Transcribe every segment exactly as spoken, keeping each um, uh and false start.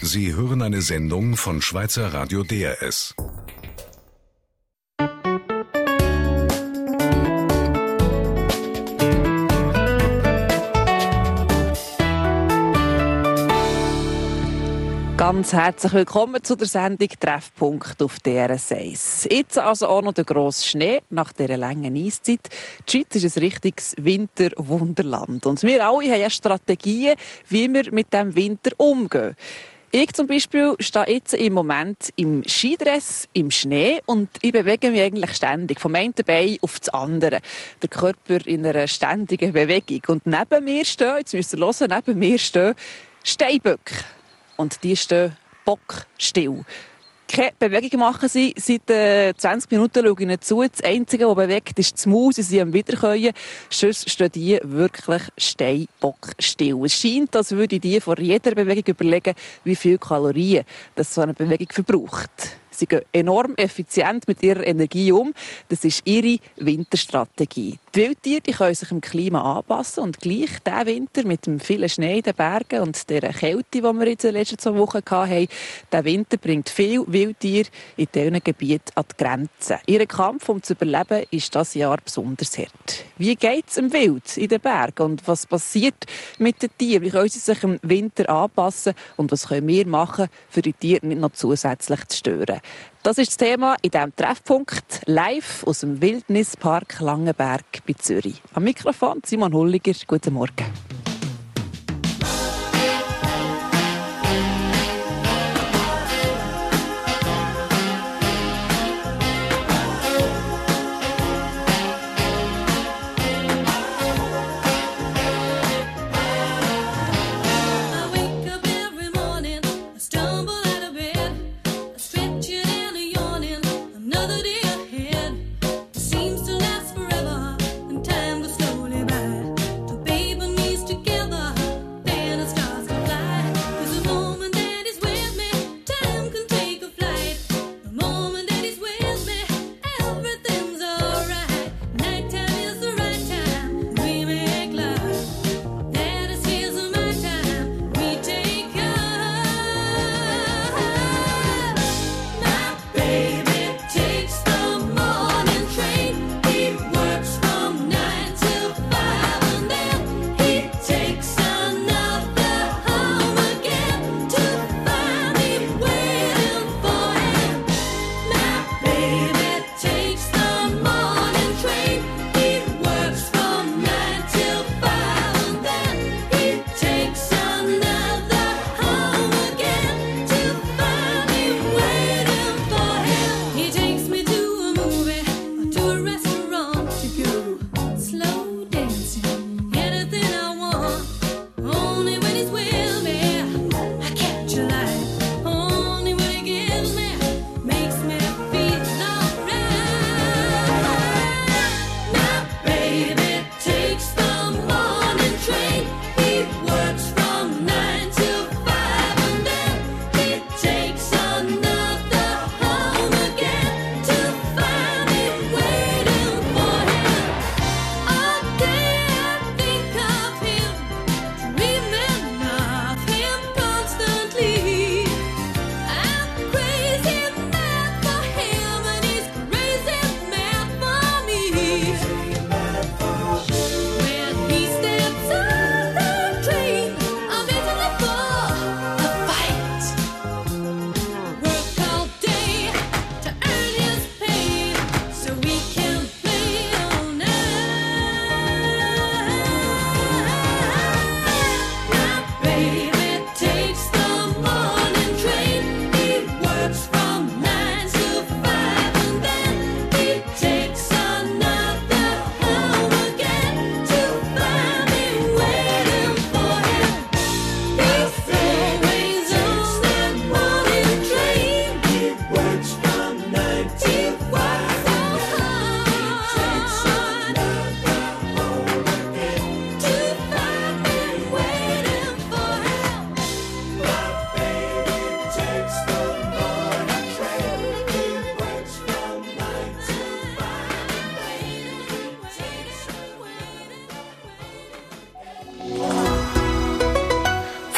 Sie hören eine Sendung von Schweizer Radio D R S. Ganz herzlich willkommen zu der Sendung «Treffpunkt» auf D R S eins. Jetzt also auch noch der grosse Schnee nach dieser langen Eiszeit. Die Schweiz ist ein richtiges Winterwunderland. Und wir alle haben ja Strategien, wie wir mit diesem Winter umgehen. Ich zum Beispiel stehe jetzt im Moment im Skidress, im Schnee und ich bewege mich eigentlich ständig vom einen Bein auf das andere. Der Körper in einer ständigen Bewegung. Und neben mir stehen, jetzt müsst ihr hören, neben mir stehen Steinböcke. Und die stehen bockstill. Keine Bewegung machen sie. Seit äh, zwanzig Minuten schaue ich ihnen zu. Das Einzige, was bewegt, ist das Maus. Sie sind am Wiederkäuen. Sonst stehen die wirklich steinbockstill. Es scheint, als würde die vor jeder Bewegung überlegen, wie viele Kalorien das so eine Bewegung verbraucht. Sie gehen enorm effizient mit ihrer Energie um. Das ist ihre Winterstrategie. Die Wildtiere die können sich dem Klima anpassen und gleich diesen Winter mit dem vielen Schnee in den Bergen und der Kälte, die wir jetzt in den letzten zwei Wochen hatten, der Winter bringt viele Wildtiere in diesen Gebieten an die Grenzen. Ihr Kampf, um zu überleben, ist dieses Jahr besonders hart. Wie geht es im Wild in den Bergen und was passiert mit den Tieren? Wie können sie sich im Winter anpassen und was können wir machen, für die Tiere nicht noch zusätzlich zu stören? Das ist das Thema in diesem Treffpunkt live aus dem Wildnispark Langenberg bei Zürich. Am Mikrofon Simon Hulliger. Guten Morgen.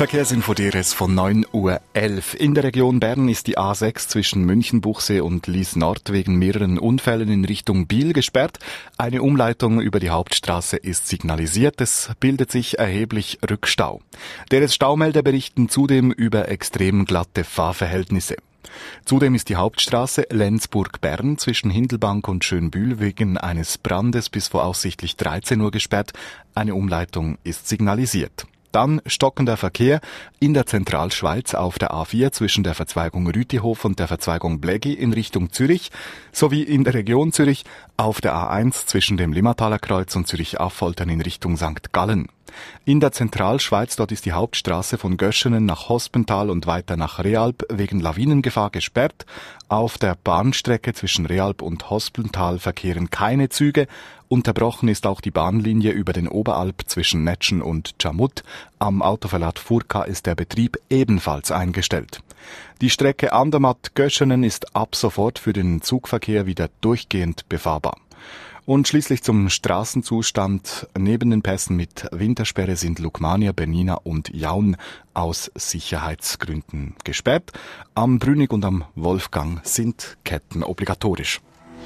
Verkehrsinfo D R S von neun Uhr elf. In der Region Bern ist die A sechs zwischen Münchenbuchsee und Lies Nord wegen mehreren Unfällen in Richtung Biel gesperrt. Eine Umleitung über die Hauptstraße ist signalisiert. Es bildet sich erheblich Rückstau. D R S-Staumelder berichten zudem über extrem glatte Fahrverhältnisse. Zudem ist die Hauptstraße Lenzburg-Bern zwischen Hindelbank und Schönbühl wegen eines Brandes bis voraussichtlich dreizehn Uhr gesperrt. Eine Umleitung ist signalisiert. Dann stockender Verkehr in der Zentralschweiz auf der A vier zwischen der Verzweigung Rütihof und der Verzweigung Blägi in Richtung Zürich sowie in der Region Zürich auf der A eins zwischen dem Limmataler Kreuz und Zürich-Affoltern in Richtung Sankt Gallen. In der Zentralschweiz, dort ist die Hauptstraße von Göschenen nach Hospental und weiter nach Realp wegen Lawinengefahr gesperrt. Auf der Bahnstrecke zwischen Realp und Hospental verkehren keine Züge. Unterbrochen ist auch die Bahnlinie über den Oberalp zwischen Netschen und Dschamut. Am Autoverlad Furka ist der Betrieb ebenfalls eingestellt. Die Strecke Andermatt-Göschenen ist ab sofort für den Zugverkehr wieder durchgehend befahrbar. Und schließlich zum Straßenzustand. Neben den Pässen mit Wintersperre sind Lukmania, Bernina und Jaun aus Sicherheitsgründen gesperrt. Am Brünig und am Wolfgang sind Ketten obligatorisch.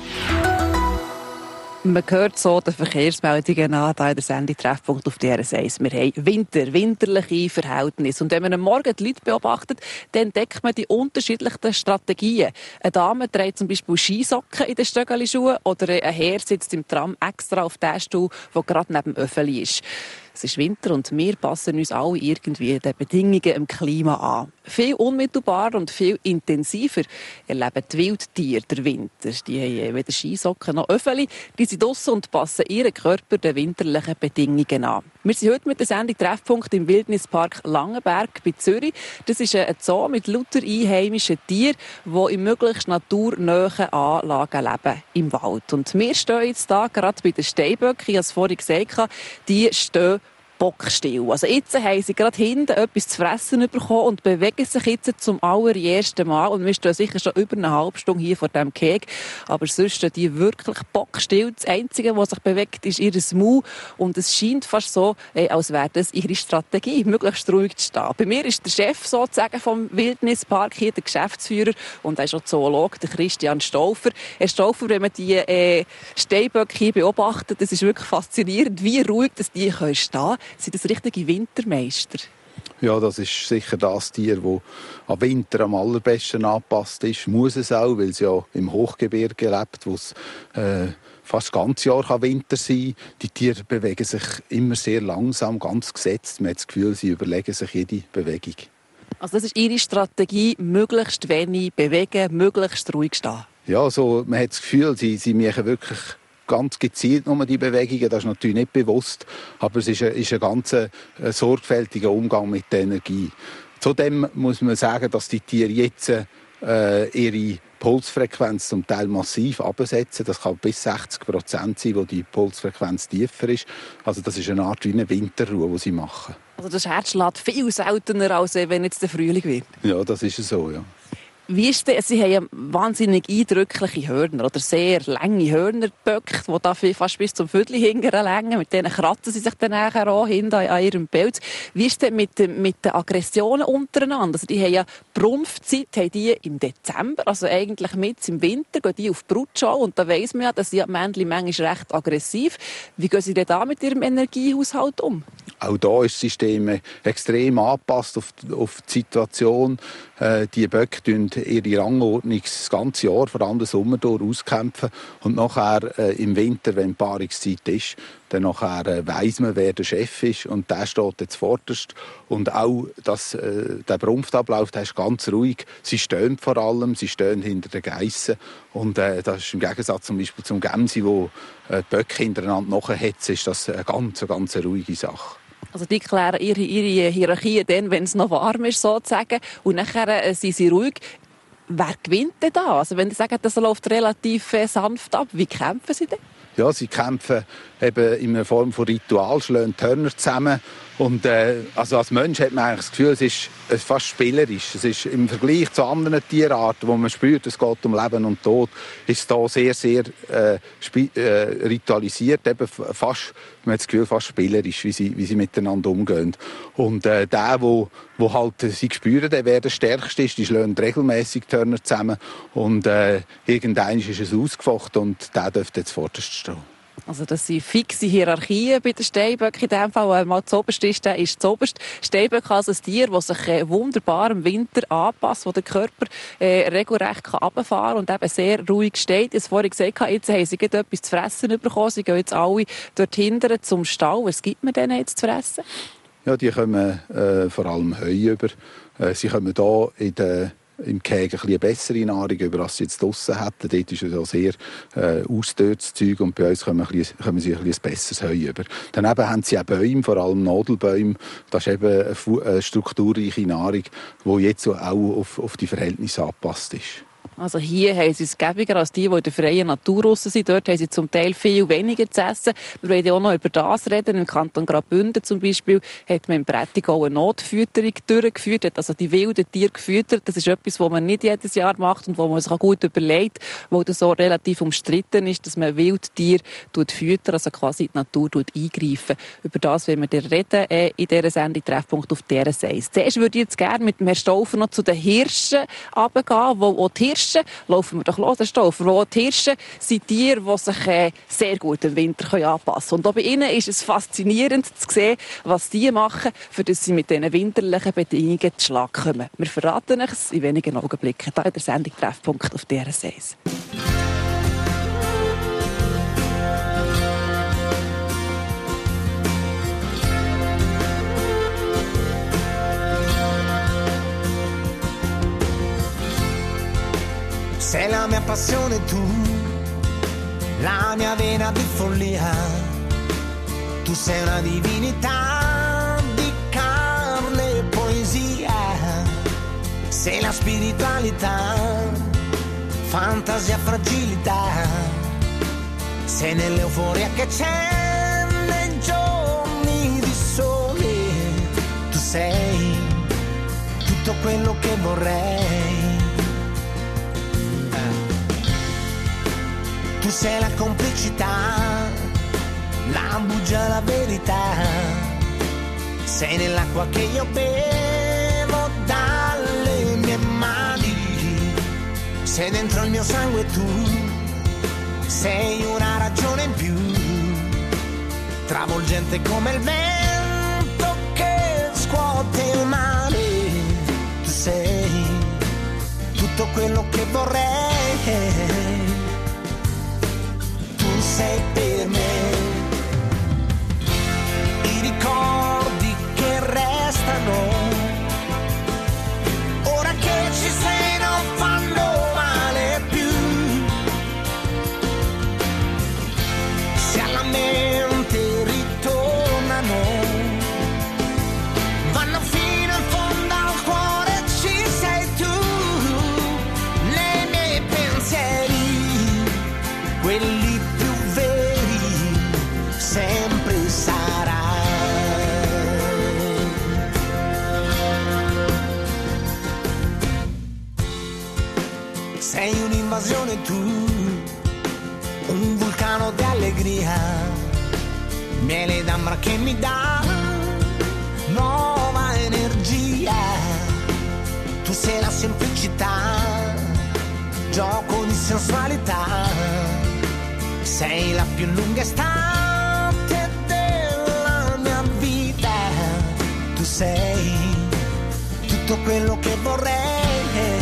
Man hört so den Verkehrsmeldungen an, hier in der Sendung Treffpunkt auf D R S eins. Wir haben Winter, winterliche Verhältnisse. Und wenn man am Morgen die Leute beobachtet, dann entdeckt man die unterschiedlichsten Strategien. Eine Dame trägt zum Beispiel Skisocken in den Stöckelschuhen oder ein Herr sitzt im Tram extra auf den Stuhl, der gerade neben dem Öffeli ist. Es ist Winter und wir passen uns alle irgendwie den Bedingungen im Klima an. Viel unmittelbarer und viel intensiver erleben die Wildtiere den Winter. Die haben weder Skisocken noch Öffeli. Die sind draussen und passen ihren Körper den winterlichen Bedingungen an. Wir sind heute mit der Sendung Treffpunkt im Wildnispark Langenberg bei Zürich. Das ist ein Zoo mit lauter einheimischen Tieren, die in möglichst naturnahen Anlagen leben im Wald. Und wir stehen jetzt hier gerade bei den Steinböcken. Ich habe es vorhin gesagt, die stehen bockstill. Also jetzt haben sie gerade hinten etwas zu fressen bekommen und bewegen sich jetzt zum allerersten Mal. Und wir stehen sicher schon über eine halbe Stunde hier vor diesem Keg. Aber sonst stehen die wirklich bockstill. Das Einzige, was sich bewegt, ist ihr Maul. Und es scheint fast so, als wäre das ihre Strategie, möglichst ruhig zu stehen. Bei mir ist der Chef sozusagen vom Wildnispark hier, der Geschäftsführer, und er ist auch Zoologe, der Christian Stauffer. Herr Stauffer, wenn man die äh, Steinböcke hier beobachtet, das ist wirklich faszinierend, wie ruhig dass die können stehen können. Sind das richtige Wintermeister? Ja, das ist sicher das Tier, das am Winter am allerbesten angepasst ist. Muss es auch, weil es ja im Hochgebirge lebt, wo es äh, fast das ganze Jahr Winter sein kann. Die Tiere bewegen sich immer sehr langsam, ganz gesetzt. Man hat das Gefühl, sie überlegen sich jede Bewegung. Also das ist Ihre Strategie, möglichst wenig bewegen, möglichst ruhig stehen? Ja, also man hat das Gefühl, sie, sie machen wirklich ganz gezielt nur die Bewegungen, das ist natürlich nicht bewusst, aber es ist ein, ist ein ganz äh, sorgfältiger Umgang mit der Energie. Zudem muss man sagen, dass die Tiere jetzt äh, ihre Pulsfrequenz zum Teil massiv absetzen. Das kann bis sechzig Prozent sein, wo die Pulsfrequenz tiefer ist. Also das ist eine Art wie eine Winterruhe, die sie machen. Also das Herz schlägt viel seltener, als wenn jetzt der Frühling wird? Ja, das ist so, ja. Wie ist denn, Sie haben ja wahnsinnig eindrückliche Hörner oder sehr lange Hörnerböcke, die da fast bis zum Viertel hingern längen. Mit denen kratzen sie sich dann nachher auch hinten an ihrem Pelz. Wie ist denn mit, mit den Aggressionen untereinander? Also die haben ja Brumpfzeit, haben die im Dezember, also eigentlich mit im Winter, gehen die auf die Brutschau und da weiss man ja, dass die Männchen manchmal recht aggressiv. Wie gehen sie denn da mit ihrem Energiehaushalt um? Auch da ist das System extrem angepasst auf die, auf die Situation. Äh, die Böcke tun ihre Rangordnung das ganze Jahr, vor allem den Sommer durch, auskämpfen. Und nachher äh, im Winter, wenn die Paarungszeit ist, dann nachher äh, weiss man, wer der Chef ist. Und der steht jetzt vorderst. Und auch das, äh, der Brumpfablauf, der ist ganz ruhig. Sie stehen vor allem, sie stehen hinter den Geissen. Und äh, das ist im Gegensatz zum Beispiel zum Gemsi, wo äh, die Böcke hintereinander nachhetzen, ist das eine ganz, ganz ruhige Sache. Also die klären ihre, ihre Hierarchie dann, wenn es noch warm ist, sozusagen. Und nachher äh, sind sie ruhig. Wer gewinnt denn da? Also wenn Sie sagen, das läuft relativ äh, sanft ab, wie kämpfen Sie denn? Ja, sie kämpfen eben in einer Form von Ritual, schlagen die Hörner zusammen Und äh, also als Mensch hat man eigentlich das Gefühl, es ist fast spielerisch. Es ist im Vergleich zu anderen Tierarten, wo man spürt, es geht um Leben und Tod, ist es da sehr, sehr äh, äh, ritualisiert, eben fast, man hat das Gefühl, fast spielerisch, wie sie, wie sie miteinander umgehen. Und äh, der, wo, wo halt äh, sie spüren, der wer der Stärkste ist, die schlagen regelmäßig Turner zusammen und äh, irgendwann ist es ausgefochten und der dürfte jetzt vorderst stehen. Also das sind fixe Hierarchien bei den Steinböcken. In dem Fall, wenn mal zuoberst ist, der ist zuoberst. Steinböck also ein Tier, das sich äh, wunderbar im Winter anpasst, wo der Körper äh, regelrecht kann runterfahren kann und eben sehr ruhig steht. Ich habe vorhin gesagt, jetzt haben sie etwas zu fressen bekommen. Sie gehen jetzt alle dort hinten zum Stall. Was gibt man denen jetzt zu fressen? Ja, die kommen äh, vor allem Heu über. Äh, sie kommen hier in der im Käge eine bessere Nahrung über, als sie jetzt draussen hätten. Dort ist es auch sehr äh, ausdörrtes Zeug und bei uns kommen, ein bisschen, kommen sie ein, bisschen ein besseres Heu über. Daneben haben sie auch Bäume, vor allem Nadelbäume. Das ist eben eine, eine strukturreiche Nahrung, die jetzt auch auf, auf die Verhältnisse angepasst ist. Also hier haben sie es gäbiger als die, die in der freien Natur draussen sind. Dort haben sie zum Teil viel weniger zu essen. Wir wollen ja auch noch über das reden. Im Kanton Graubünden zum Beispiel hat man im Prättigau eine Notfütterung durchgeführt, hat also die wilden Tiere gefüttert. Das ist etwas, was man nicht jedes Jahr macht und wo man sich auch gut überlegt, weil das so relativ umstritten ist, dass man Wildtiere füttert, also quasi in die Natur eingreifen. Über das wollen wir reden äh, in dieser Sendung Treffpunkt auf D R S eins. Zuerst würde ich jetzt gerne mit dem Herrn Stauffer noch zu den Hirschen runtergehen, wo auch die Hirsche laufen wir doch los, Herr Stauffer. Wo die Hirsche sind Tiere, die sich äh, sehr gut im Winter anpassen können. Und auch bei ihnen ist es faszinierend zu sehen, was die machen, für dass sie mit diesen winterlichen Bedingungen zu Schlag kommen. Wir verraten es in wenigen Augenblicken hier in der Sendung Treffpunkt auf D R S eins. Sei la mia passione tu, la mia vena di follia. Tu sei una divinità di carne e poesia. Sei la spiritualità, fantasia, fragilità. Sei nell'euforia che c'è nei giorni di sole. Tu sei tutto quello che vorrei. Tu sei la complicità, la bugia, la verità. Sei nell'acqua che io bevo dalle mie mani. Sei dentro il mio sangue tu, sei una ragione in più. Travolgente come il vento che scuote il mare. Tu sei tutto quello che vorrei. Sei per me, i ricordi che restano, ora che ci sei non fanno male più, se alla mente ritornano, vanno fino in fondo al cuore, ci sei tu, nei miei pensieri, quelli sempre sarai. Sei un'invasione tu, un vulcano di allegria, miele d'ambra che mi dà nuova energia. Tu sei la semplicità, gioco di sensualità. Sei la più lunga estate della mia vita. Tu sei tutto quello che vorrei.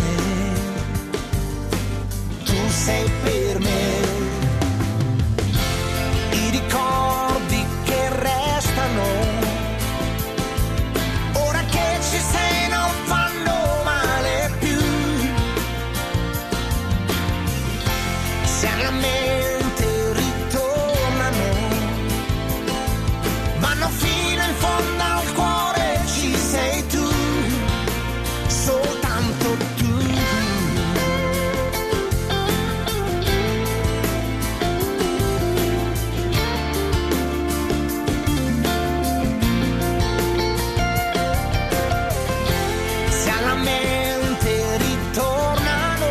Tu sei per me. I ricordi che restano, ora che ci sei non fanno male più. Se alla mente ritornano, vanno fino in fondo al cuore, ci sei tu, soltanto tu. mente ritornano,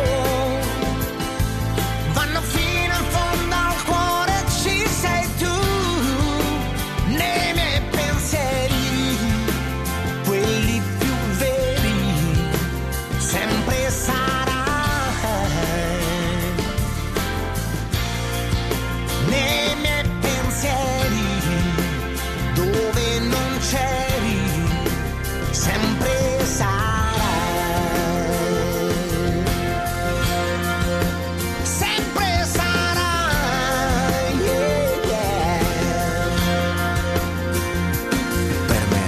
vanno fino in fondo al cuore, ci sei tu, nei miei pensieri, quelli più veri, sempre sarai, nei miei pensieri, dove non c'eri, sempre sarai, sempre sarai, yeah, yeah. Per me.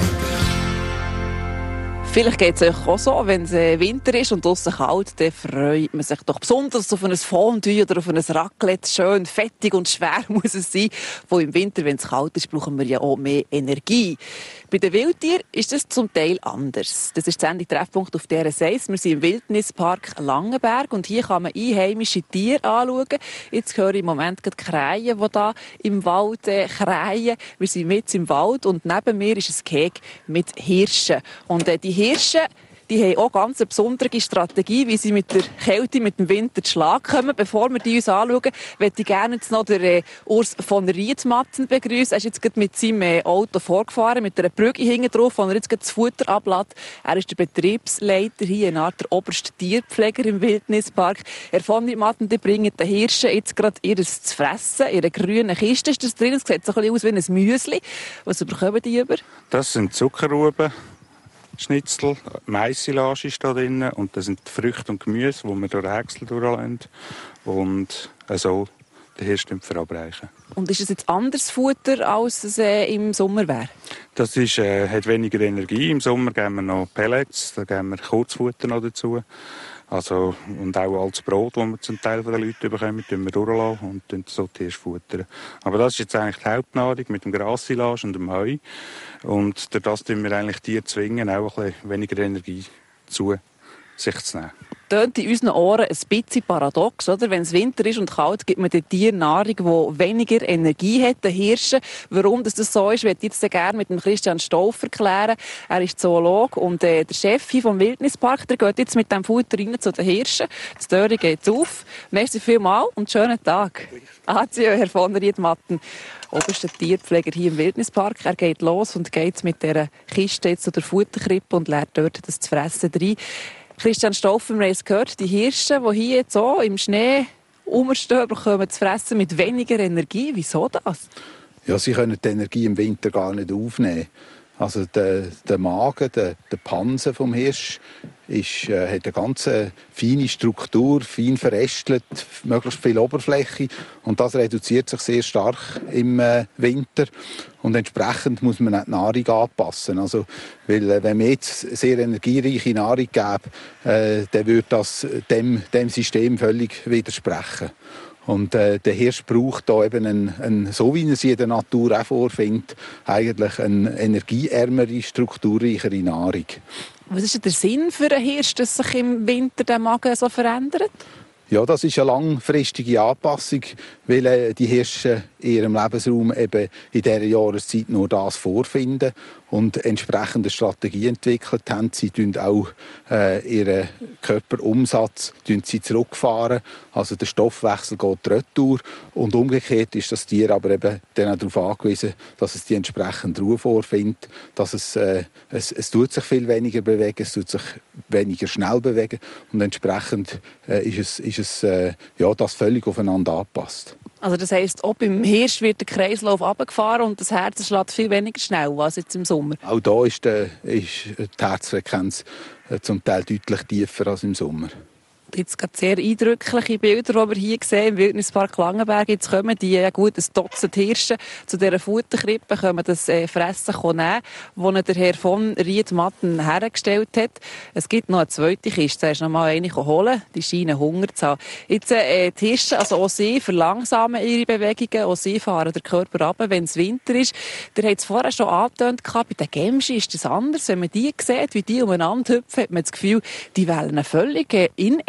Vielleicht geht es euch auch so, wenn es Winter ist und draussen kalt, dann freut man sich doch besonders auf ein Fondue oder auf ein Raclette. Schön fettig und schwer muss es sein. Wo im Winter, wenn es kalt ist, brauchen wir ja auch mehr Energie. Bei den Wildtieren ist das zum Teil anders. Das ist die Sendung Treffpunkt auf D R S eins. Wir sind im Wildnispark Langenberg und hier kann man einheimische Tiere anschauen. Jetzt höre ich im Moment gerade Krähen, die da im Wald äh, krähen. Wir sind mitten im Wald und neben mir ist ein Gehege mit Hirschen. Und äh, die Hirsche, die haben auch ganz eine besondere Strategie, wie sie mit der Kälte, mit dem Winter zu Schlag kommen. Bevor wir die uns anschauen, möchte ich gerne jetzt noch den äh, Urs von Riedmatten begrüßen. Er ist jetzt gerade mit seinem äh, Auto vorgefahren, mit einer Brücke hinten drauf, wo er jetzt gerade das Futter ablässt. Er ist der Betriebsleiter hier, eine Art der oberste Tierpfleger im Wildnispark. Herr von Riedmatten, die bringen den Hirschen jetzt gerade ihres zu fressen, ihre grüne Kiste ist das drin. Es sieht so ein bisschen aus wie ein Müsli. Was bekommen die über? Das sind Zuckerruben, Schnitzel, Mais-Silage ist da drin und das sind Früchte und Gemüse, die wir durch den Häcksel durchlassen und so den Hirsch verabreichen. Und ist es jetzt anderes Futter, als es äh, im Sommer wäre? Das ist, äh, hat weniger Energie. Im Sommer geben wir noch Pellets, da geben wir Kurzfutter noch dazu. Also, und auch altes Brot, das wir zum Teil von den Leuten bekommen, tun wir durchlassen und so die Hirsch futtern. Aber das ist jetzt eigentlich die Hauptnahrung mit dem Grassilage und dem Heu. Und durch das tun wir eigentlich die zwingen, auch ein bisschen weniger Energie zu sich zu nehmen. Tönt in unseren Ohren ein bisschen paradox, oder? Wenn es Winter ist und kalt, gibt man den Tieren Nahrung, die weniger Energie hat, den Hirschen. Warum das so ist, würde ich jetzt gerne mit dem Christian Stauffer klären. Er ist Zoologe und äh, der Chef hier vom Wildnispark. Der geht jetzt mit dem Futter rein zu den Hirschen. Die Türe geht auf. Merci vielmals und schönen Tag. Adieu, Herr von Riedmatten, oberster Tierpfleger hier im Wildnispark. Er geht los und geht mit dieser Kiste jetzt zu der Futterkrippe und lädt dort das zu fressen rein. Christian Stauffer, wir haben es gehört, die Hirsche, die hier jetzt so im Schnee rumstehen, bekommen zu fressen mit weniger Energie. Wieso das? Ja, sie können die Energie im Winter gar nicht aufnehmen. Also der, der Magen, der, der Panse vom Hirsch ist, äh, hat eine ganz feine Struktur, fein verästelt, möglichst viel Oberfläche und das reduziert sich sehr stark im äh, Winter und entsprechend muss man auch die Nahrung anpassen. Also, weil äh, wenn wir jetzt sehr energiereiche Nahrung geben, äh, dann würde das dem, dem System völlig widersprechen. Und äh, der Hirsch braucht da eben, einen, einen, so wie er sie in der Natur auch vorfindet, eigentlich eine energieärmere, strukturreichere Nahrung. Was ist denn der Sinn für einen Hirsch, dass sich im Winter der Magen so verändert? Ja, das ist eine langfristige Anpassung, weil äh, die Hirsche in ihrem Lebensraum eben in dieser Jahreszeit nur das vorfinden und entsprechende Strategien entwickelt haben. Sie tun auch äh, ihren Körperumsatz sie zurückfahren. Also der Stoffwechsel geht retour und umgekehrt ist das Tier aber eben dann auch darauf angewiesen, dass es die entsprechende Ruhe vorfindet, dass es, äh, es, es tut sich viel weniger bewegen, es tut sich weniger schnell bewegen und entsprechend äh, ist es, ist es äh, ja, das völlig aufeinander angepasst. Also das heisst, auch beim Hirsch wird der Kreislauf runtergefahren und das Herz schlägt viel weniger schnell als jetzt im Sommer. Auch da ist, äh, ist die Herzfrequenz äh, zum Teil deutlich tiefer als im Sommer. Jetzt gerade sehr eindrückliche Bilder, die wir hier sehen im Wildnispark Langenberg. Jetzt kommen die ja gut ein Dutzend Hirsche zu dieser Futterkrippe, können das äh, Fressen nehmen, das der Herr von Riedmatten hergestellt hat. Es gibt noch eine zweite Kiste, da ist noch mal eine holen. Die scheinen Hunger zu haben. Jetzt äh, die Hirsche, also auch sie verlangsamen ihre Bewegungen, auch sie fahren den Körper runter, wenn es Winter ist. Der hat es vorher schon angetönt, bei den Gämschen ist das anders. Wenn man die sieht, wie die umeinander hüpfen, hat man das Gefühl, die wählen eine völlig ineffektiv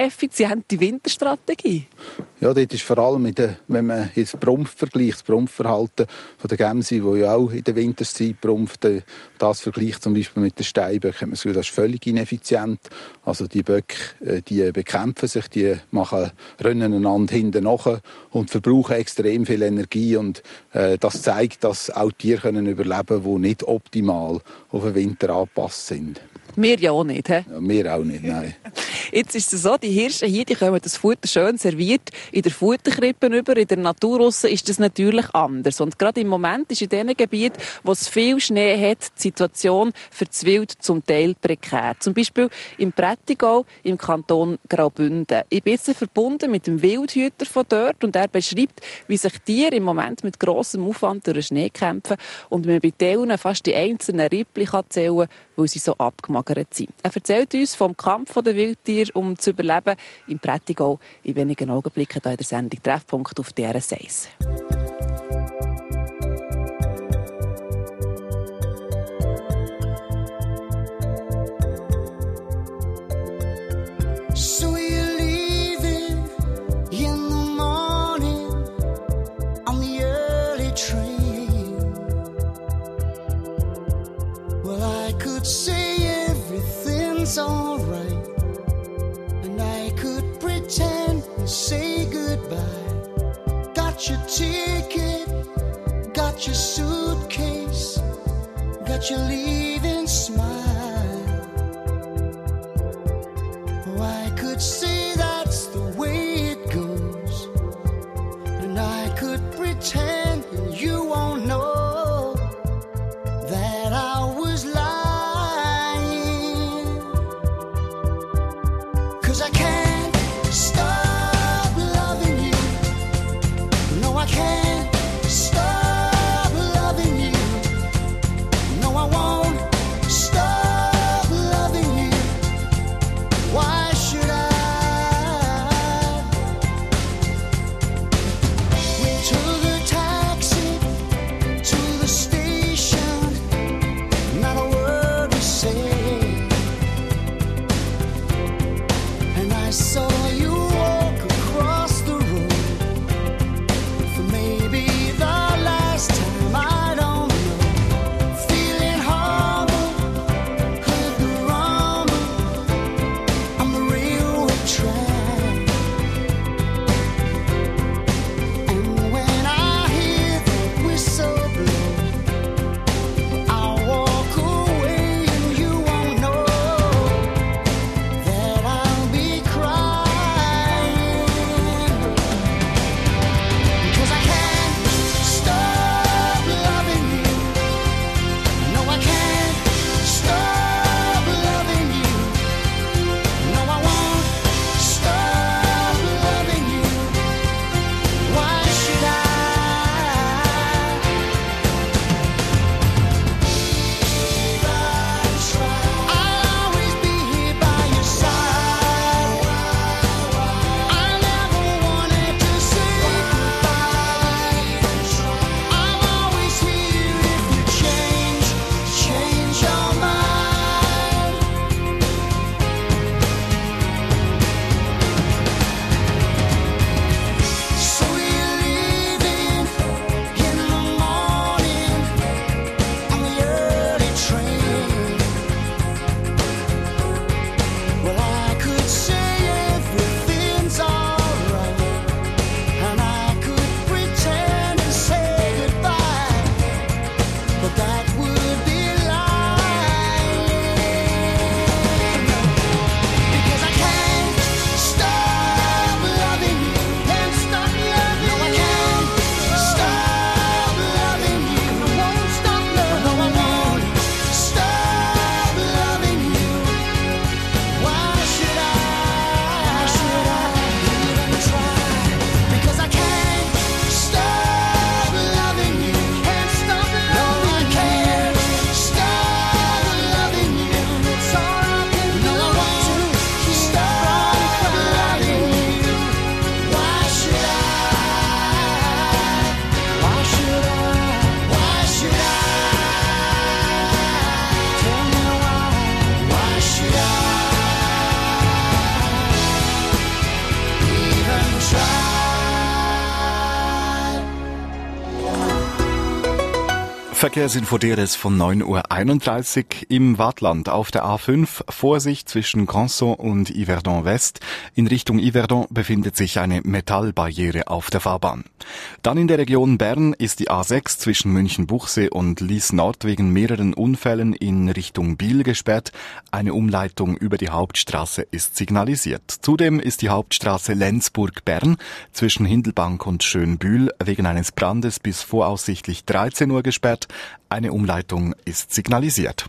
effiziente Winterstrategie? Ja, dort ist vor allem, in der, wenn man das Brumpf vergleicht, das Brumpfverhalten von der Gämse, die ja auch in der Winterszeit brumpft, das vergleicht zum Beispiel mit den Steinböcken, hat man das Gefühl, das ist völlig ineffizient. Also die Böcke, die bekämpfen sich, die machen, rennen einander hinten nach und verbrauchen extrem viel Energie. Und äh, das zeigt, dass auch Tiere können überleben können, die nicht optimal auf den Winter angepasst sind. Wir ja auch nicht, he? Ja, wir auch nicht, nein. Jetzt ist es so, die Hirsche hier, die kommen das Futter schön serviert in der Futterkrippe über. In der Natur draussen ist das natürlich anders. Und gerade im Moment ist in den Gebieten, wo es viel Schnee hat, die Situation für das Wild zum Teil prekär. Zum Beispiel im Prättigau im Kanton Graubünden. Ich bin jetzt verbunden mit dem Wildhüter von dort und er beschreibt, wie sich Tiere im Moment mit grossem Aufwand durch den Schnee kämpfen und man bei denen fast die einzelnen Rippli zählen kann, weil sie so abgemagert sind. Er erzählt uns vom Kampf der Wildtiere, um zu überleben, im Prättigau in wenigen Augenblicken hier in der Sendung Treffpunkt auf D R S eins. So you're leaving in the morning on the early train. Well, I could say everything's alright, and I could pretend and say goodbye. Got your ticket, got your suitcase, got your leaving smile. Oh, I could say that's the way it goes, and I could pretend and you won't know that I was lying. 'Cause I can't stop loving you. No, I can't stop loving you. No, I won't stop loving you. Why should I? We took a taxi to the station, not a word we said, and I saw you walk across the road for maybe the last time, I don't know. Feeling horrible, heard the rumble on the railway track, and when I hear the whistle blow, I'll walk away and you won't know that I'll be crying. Verkehrsinfo D R S von neun Uhr einunddreißig im Waadtland auf der A fünf. Vorsicht zwischen Grandson und Yverdon West. In Richtung Yverdon befindet sich eine Metallbarriere auf der Fahrbahn. Dann in der Region Bern ist die A sechs zwischen München-Buchsee und Lyss Nord wegen mehreren Unfällen in Richtung Biel gesperrt. Eine Umleitung über die Hauptstraße ist signalisiert. Zudem ist die Hauptstraße Lenzburg-Bern zwischen Hindelbank und Schönbühl wegen eines Brandes bis voraussichtlich dreizehn Uhr gesperrt. Eine Umleitung ist signalisiert.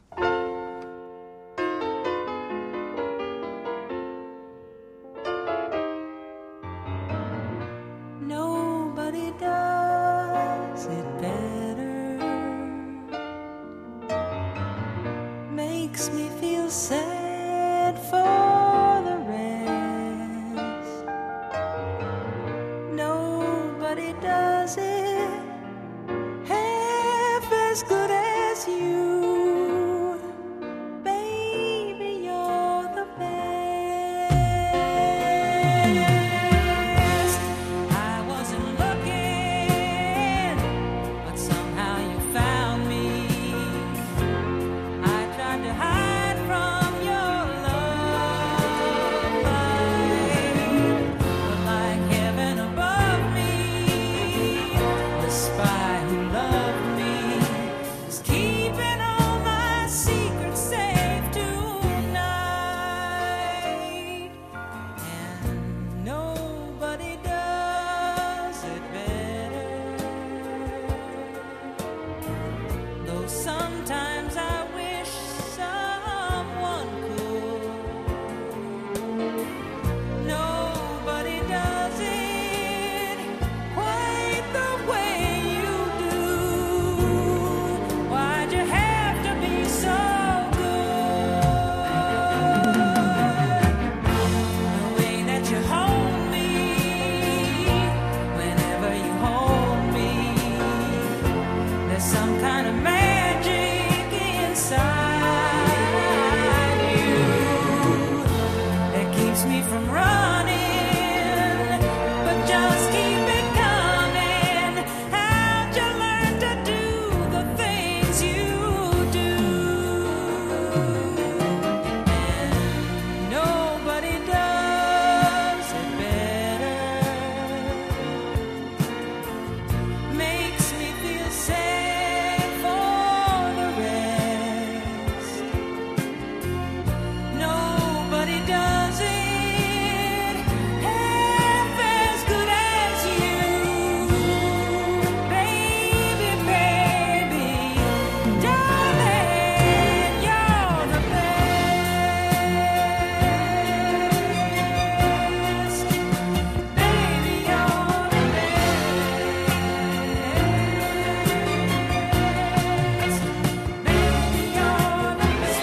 Nobody does it better. Makes me feel sad for the rest. Nobody does it as good as you, baby, you're the best. I wasn't looking, but somehow you found me. I tried to hide from your love, but like heaven above me, the spy who loved me keeping all my secrets safe tonight, and nobody does it better. Though sometimes I wish someone could. Nobody does it quite the way you do. Why'd you have to be so good? The way that you hold me, whenever you hold me, there's some kind of magic inside you that keeps me from running, but just keep it coming. How'd you learn to do the things you do? And nobody does it better. Makes me feel sad for the rest. Nobody does it half as good as you, baby, baby, darling, you're the best. Baby, you're the best. Baby, you're the best.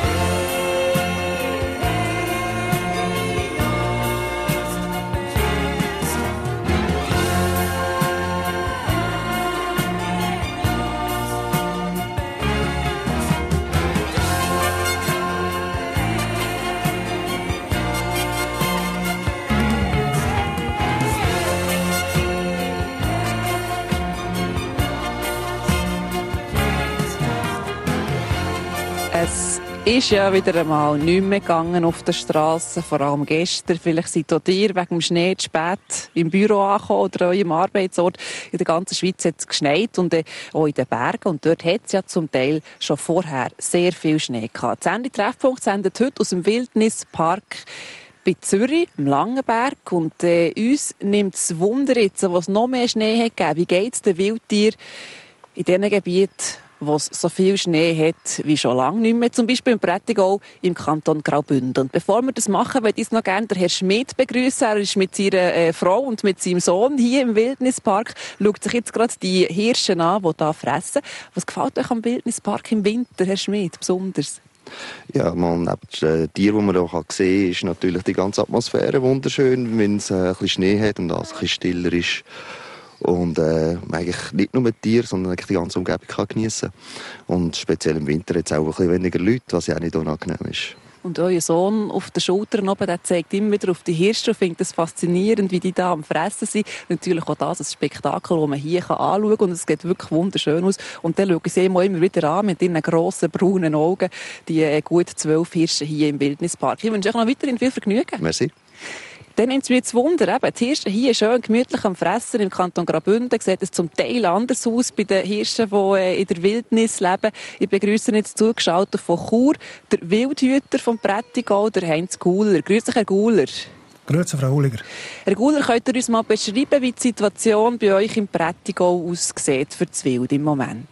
Es ist ja wieder einmal nicht mehr gegangen auf der Straße, vor allem gestern. Vielleicht seid auch ihr wegen dem Schnee zu spät im Büro angekommen oder an eurem Arbeitsort. In der ganzen Schweiz hat es geschneit und auch in den Bergen. Und dort hat es ja zum Teil schon vorher sehr viel Schnee gehabt. Die Sendung Treffpunkt sendet heute aus dem Wildnispark bei Zürich, im Langenberg. Und äh, uns nimmt es Wunder jetzt, wo es noch mehr Schnee hat gegeben. Wie geht es den Wildtieren in diesen Gebieten, wo es so viel Schnee hat wie schon lange nicht mehr, zum Beispiel im Prättigau im Kanton Graubünden. Und bevor wir das machen, würde ich noch gerne den Herrn Schmidt begrüßen. Er ist mit seiner äh, Frau und mit seinem Sohn hier im Wildnispark. Schaut sich jetzt gerade die Hirsche an, die hier fressen. Was gefällt euch am Wildnispark im Winter, Herr Schmidt, besonders? Ja, man, neben den Tieren, die man hier sehen kann, ist natürlich die ganze Atmosphäre wunderschön, wenn es äh, ein bisschen Schnee hat und alles ein bisschen stiller ist. Und äh, eigentlich nicht nur mit Tieren, sondern eigentlich die ganze Umgebung kann geniessen. Und speziell im Winter jetzt auch ein bisschen weniger Leute, was ja auch nicht unangenehm ist. Und euer Sohn auf den Schultern oben, der zeigt immer wieder auf die Hirsche und findet es faszinierend, wie die da am Fressen sind. Natürlich auch das ein Spektakel, das man hier anschauen kann. Und es sieht wirklich wunderschön aus. Und dann schauen sie immer wieder an mit ihren grossen, braunen Augen, die äh, gut zwölf Hirsche hier im Wildnispark. Ich wünsche euch noch weiterhin viel Vergnügen. Merci. Dann nimmt es mich jetzt Wunder, eben, die Hirsche hier schön gemütlich am Fressen im Kanton Graubünden. Sieht es zum Teil anders aus bei den Hirschen, die äh, in der Wildnis leben. Ich begrüße jetzt zugeschaltet von Chur, der Wildhüter vom Prättigau, der Heinz Guler. Grüß dich, Herr Guler. Grüezi, Frau Hulliger. Herr Guler, könnt ihr uns mal beschreiben, wie die Situation bei euch im Prättigau aussieht für das Wild im Moment?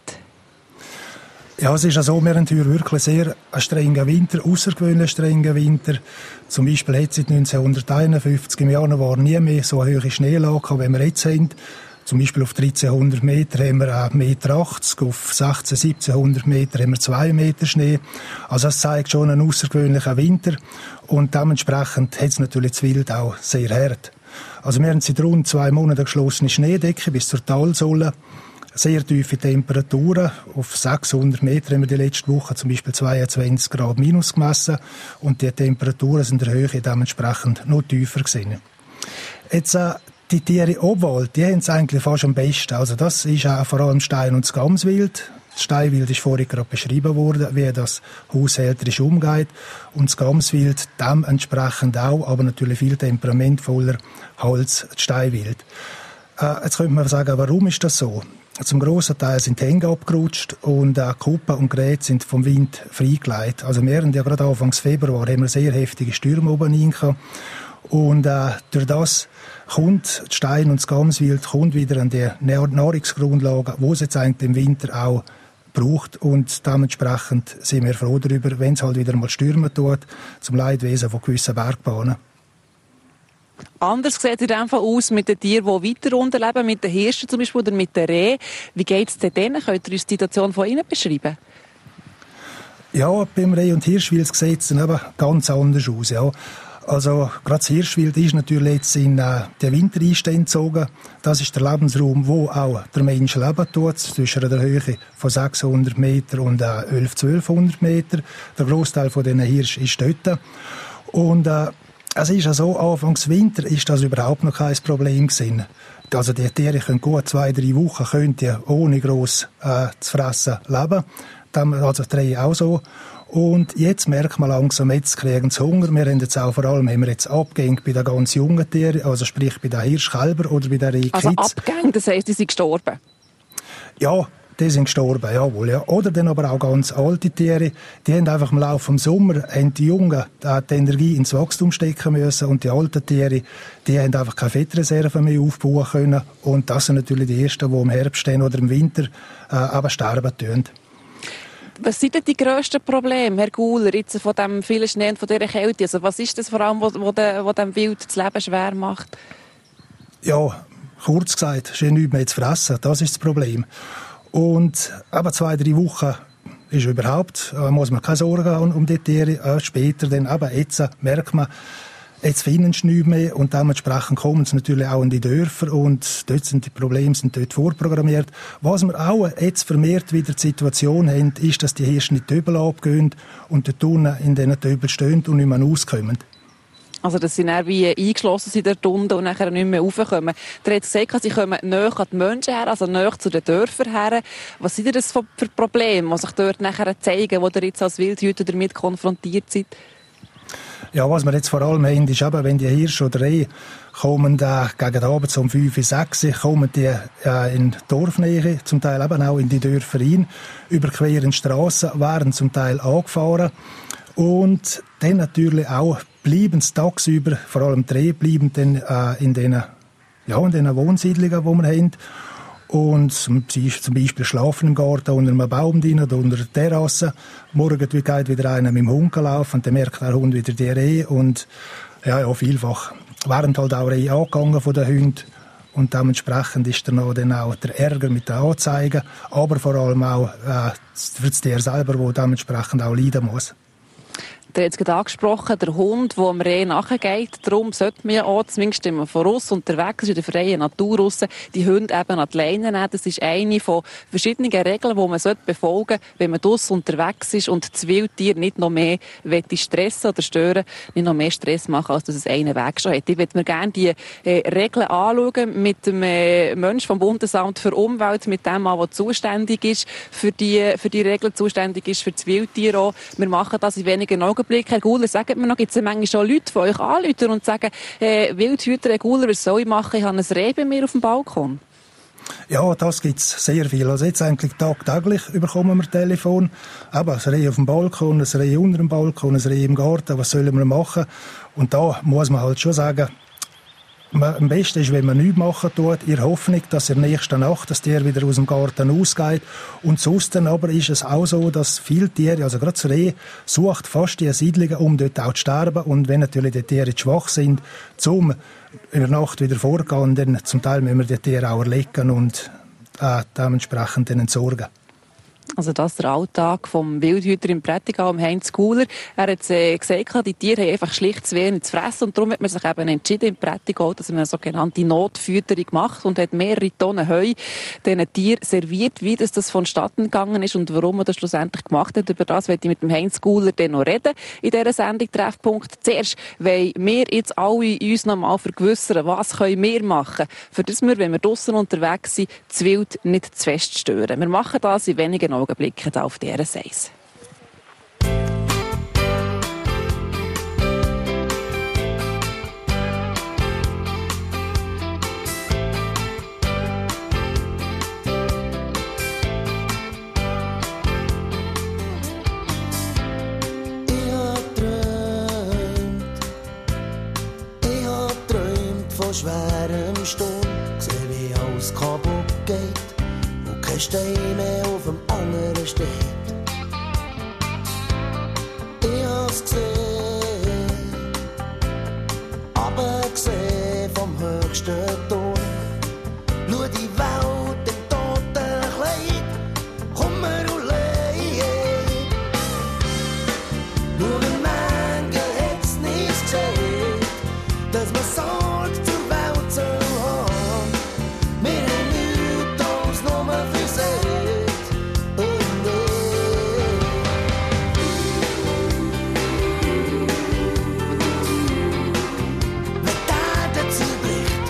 Ja, es ist ja so, wir haben hier wirklich sehr einen strengen Winter, außergewöhnlich strengen Winter. Zum Beispiel hat es seit neunzehnhunderteinundfünfzig im Januar nie mehr so eine hohe Schneelage gehabt, wie wir jetzt haben. Zum Beispiel auf dreizehnhundert Meter haben wir einen Meter achtzig, auf sechzehnhundert, siebzehnhundert Meter haben wir zwei Meter Schnee. Also das zeigt schon einen außergewöhnlichen Winter und dementsprechend hat es natürlich das Wild auch sehr hart. Also wir haben seit rund zwei Monaten geschlossene Schneedecke bis zur Talsohle. Sehr tiefe Temperaturen. Auf sechshundert Meter haben wir die letzte Woche zum Beispiel zweiundzwanzig Grad minus gemessen. Und die Temperaturen sind in der Höhe dementsprechend noch tiefer gewesen. Jetzt, äh, die Tiere im Obwald, die haben es eigentlich fast am besten. Also das ist auch vor allem Stein- und das Gamswild. Das Steinwild ist vorhin gerade beschrieben worden, wie das haushälterisch umgeht. Und das Gamswild dementsprechend auch, aber natürlich viel temperamentvoller als das Steinwild. Äh, jetzt könnte man sagen, warum ist das so? Zum grossen Teil sind die Hänge abgerutscht und auch Kuppen und Geräte sind vom Wind freigelegt. Also wir haben ja gerade Anfang Februar haben wir sehr heftige Stürme oben rein. Und äh, durch das kommt das Stein- und das Gamswild kommt wieder an die Nahrungsgrundlagen, die es jetzt eigentlich im Winter auch braucht. Und dementsprechend sind wir froh darüber, wenn es halt wieder mal stürmen tut, zum Leidwesen von gewissen Bergbahnen. Anders sieht es in dem Fall aus mit den Tieren, die weiter unten leben, mit den Hirschen zum Beispiel oder mit den Rehen. Wie geht es denn denen? Könnt ihr uns die Situation von ihnen beschreiben? Ja, beim Reh- und Hirschwild sieht es dann eben ganz anders aus. Ja. Also gerade das Hirschwild ist natürlich jetzt in äh, den Wintereinstände gezogen. Das ist der Lebensraum, wo auch der Mensch leben tut, zwischen der Höhe von sechshundert Meter und äh, elfhundert, zwölfhundert Meter. Der Großteil von diesen Hirsch ist dort. Und äh, es ist ja so, Anfangs Winter ist das überhaupt noch kein Problem gewesen. Also die Tiere können gut zwei, drei Wochen können die ohne gross äh, zu fressen leben. Also die Rehe auch so. Und jetzt merkt man langsam, jetzt kriegen sie Hunger. Wir haben jetzt auch vor allem haben wir jetzt Abgänge bei den ganz jungen Tieren, also sprich bei den Hirschkälbern oder bei den Rehkitz. Also Abgänge, das heisst, die sind gestorben? Ja, die sind gestorben, jawohl, ja. Oder dann aber auch ganz alte Tiere, die haben einfach im Laufe des Sommers, haben die Jungen die Energie ins Wachstum stecken müssen und die alten Tiere, die haben einfach keine Fettreserven mehr aufbauen können. Und das sind natürlich die ersten, die im Herbst oder im Winter äh, aber sterben tun. Was sind denn die grössten Probleme, Herr Guler, jetzt von dem vielen Schnee und von dieser Kälte? Also was ist das vor allem, was dem Wild das Leben schwer macht? Ja, kurz gesagt, ist ja nichts mehr zu fressen. Das ist das Problem. Und aber zwei, drei Wochen ist überhaupt, äh, muss man keine Sorgen haben um die Tiere. Äh, später dann, aber jetzt äh, merkt man, jetzt finden sie nichts mehr und dementsprechend kommen sie natürlich auch in die Dörfer und dort sind die Probleme sind dort vorprogrammiert. Was wir auch jetzt vermehrt wieder die Situation haben, ist, dass die Hirsche in die Töbel abgehen und dort unten in diesen Töbel stehen und nicht mehr rauskommen. Also, dass sie dann wie eingeschlossen sind dort unten und nachher nicht mehr raufkommen. Der hat gesagt, sie kommen näher an die Menschen her, also näher zu den Dörfern her. Was sind das für Probleme, die sich dort nachher zeigen, wo ihr jetzt als Wildhüter damit konfrontiert seid? Ja, was wir jetzt vor allem haben, ist eben, wenn die Hirsche oder Rehe kommen äh, gegen Abend um fünf, sechs, kommen die äh, in die Dorfnähe, zum Teil eben auch in die Dörfer rein, überqueren Strassen, werden zum Teil angefahren und dann natürlich auch bleiben sie tagsüber, vor allem die Rehe, bleiben dann äh, in den ja, in den Wohnsiedlungen, die wir haben. Und zum Beispiel schlafen im Garten unter einem Baum drin oder unter der Terrasse. Morgen geht wieder einer mit dem Hund laufen und dann merkt der Hund wieder die Rehe. Und ja, ja, vielfach werden halt auch Rehe angegangen von den Hunden. Und dementsprechend ist dann auch, dann auch der Ärger mit den Anzeigen, aber vor allem auch äh, für das Tier selber, das dementsprechend auch leiden muss. Der hat es gerade angesprochen, der Hund, der dem Reh nachgeht. Darum sollte man ja auch, zumindest wenn man von uns unterwegs ist, in der freien Natur raus, die Hunde eben an die Leine nehmen. Das ist eine von verschiedenen Regeln, die man befolgen sollte, wenn man draussen unterwegs ist und das Wildtier nicht noch mehr stressen oder stören, nicht noch mehr Stress machen, als dass es einen Weg schon hat. Ich würde mir gerne die äh, Regeln anschauen mit dem äh, Mensch vom Bundesamt für Umwelt, mit dem Mann, der zuständig ist für die, für die Regeln, zuständig ist für das Wildtier auch. Wir machen das in wenigen Augenblicken. Herr Guler, sagt mir noch, gibt es manchmal schon Leute, die euch anrufen und sagen, äh, Wildhüter, Herr Guler, was soll ich machen? Ich habe ein Reh bei mir auf dem Balkon. Ja, das gibt's sehr viel. Also jetzt eigentlich tagtäglich bekommen wir Telefon. Aber ein Reh auf dem Balkon, ein Reh unter dem Balkon, ein Reh im Garten, was sollen wir machen? Und da muss man halt schon sagen, am besten ist, wenn man nichts machen tut, in der Hoffnung, dass in der nächsten Nacht das Tier wieder aus dem Garten ausgeht. Und sonst dann aber ist es auch so, dass viele Tiere, also gerade das Reh, sucht fast die Siedlungen, um dort auch zu sterben. Und wenn natürlich die Tiere schwach sind, zum in der Nacht wieder vorgehen, dann zum Teil müssen wir die Tiere auch erlegen und äh, dementsprechend dann entsorgen. Also das ist der Alltag vom Wildhüter im Prättigau, Heinz Guler. Er hat äh, gesagt, die Tiere haben einfach schlicht zu wenig zu fressen und darum hat man sich eben entschieden im Prättigau, dass man eine sogenannte Notfütterung macht und hat mehrere Tonnen Heu diesen Tieren serviert, wie das, das vonstatten gegangen ist und warum man das schlussendlich gemacht hat. Über das werde ich mit dem Heinz Guler dann noch reden in dieser Sendung Treffpunkt. Zuerst wollen wir jetzt alle uns noch mal vergewissern, was können wir machen, für das wir, wenn wir draussen unterwegs sind, das Wild nicht zu fest stören. Wir machen das in wenigen Augenblicken hier auf D R S eins. Schwerem Sturm, seh wie alles kaputt geht und kein Stein mehr auf dem anderen steht. Ich hab's gesehen, aber gesehen vom höchsten Turm. Schau die Welt im toten Kleid, Kummer und Leid. Nur ein Mängel hat's nicht gesehen, dass man Sorge zur Welt soll haben. Wir haben nichts als nur für sich. Oh nee. Wenn die Erde zerbricht,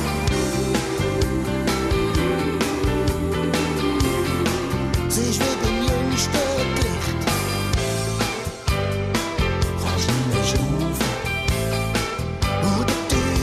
sie ist wie beim jüngsten Gericht. Kannst nicht mehr schnaufen und der Tür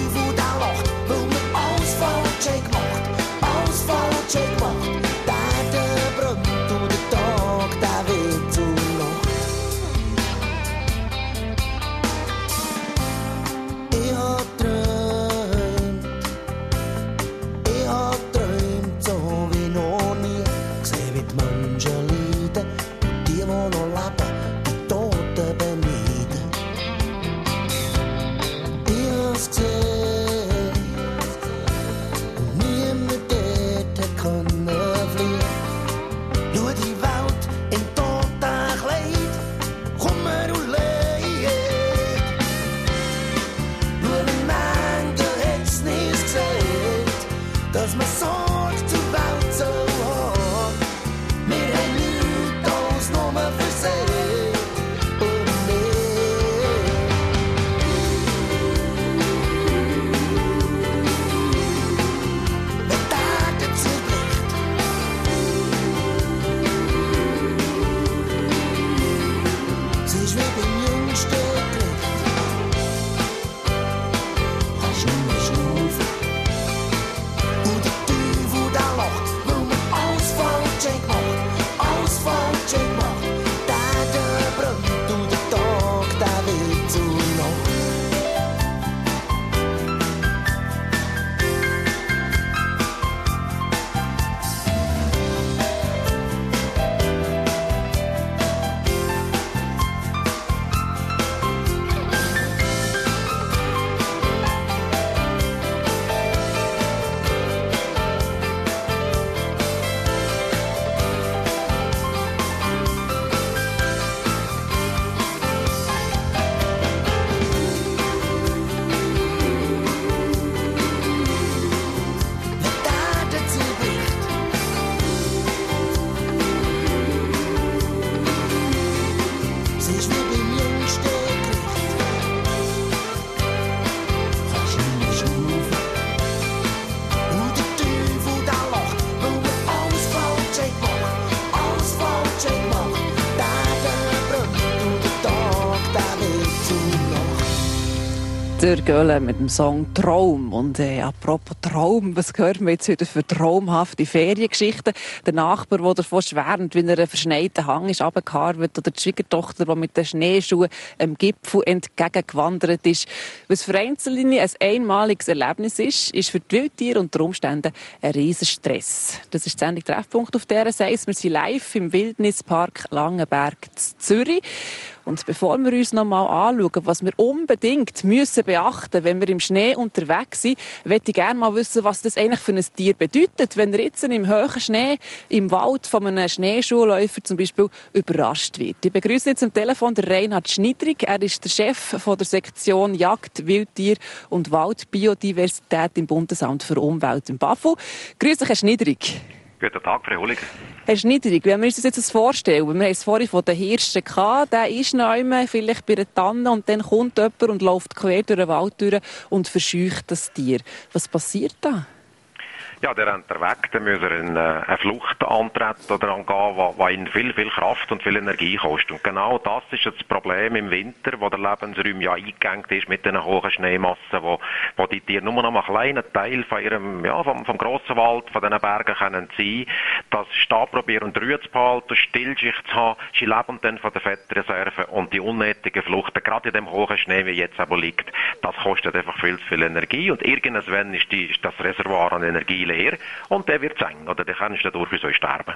Der Göhle mit dem Song «Traum». Und äh, apropos Traum, was hören wir jetzt wieder für traumhafte Feriengeschichten? Der Nachbar, der davon schwärmt, wie er einen verschneiten Hang ist runtergefahren wird, oder die Schwiegertochter, die mit den Schneeschuhen am Gipfel entgegengewandert ist. Was für Einzelne ein einmaliges Erlebnis ist, ist für die Wildtiere unter Umständen ein riesen Stress. Das ist die Sendung «Treffpunkt» auf der Seite. Wir sind live im Wildnispark Langenberg in Zürich. Und bevor wir uns noch mal anschauen, was wir unbedingt müssen beachten, wenn wir im Schnee unterwegs sind, möchte ich gerne mal wissen, was das eigentlich für ein Tier bedeutet, wenn er jetzt im hohen Schnee im Wald von einem Schneeschuhläufer zum Beispiel überrascht wird. Ich begrüße jetzt am Telefon den Reinhard Schnidrig. Er ist der Chef von der Sektion Jagd, Wildtier und Waldbiodiversität im Bundesamt für Umwelt im BAFU. Grüß dich, Herr Schnidrig. Guten Tag, Frau Hulliger. Herr Schnidrig, wenn wir uns das jetzt vorstellen, wir haben es vorhin von den Hirschen gehabt, der ist noch einmal vielleicht bei einer Tanne und dann kommt jemand und läuft quer durch den Wald durch und verscheucht das Tier. Was passiert da? Ja, der rennt er weg, dann muss er eine, eine Flucht antreten oder angehen, die ihn viel, viel Kraft und viel Energie kostet. Und genau das ist jetzt das Problem im Winter, wo der Lebensraum ja eingegangen ist mit den hohen Schneemassen, wo, wo die Tiere nur noch einen kleinen Teil von ihrem, ja, vom, vom grossen Wald, von diesen Bergen können ziehen, das Stehen probieren und Ruhe zu behalten, Stillschicht zu haben, sie leben dann von den Fettreserven und die unnötigen Fluchten, gerade in dem hohen Schnee, wie jetzt aber liegt, das kostet einfach viel zu viel Energie und irgendwann ist, die, ist das Reservoir an Energie leer und der wird eng, oder der kann dann durchaus auch sterben.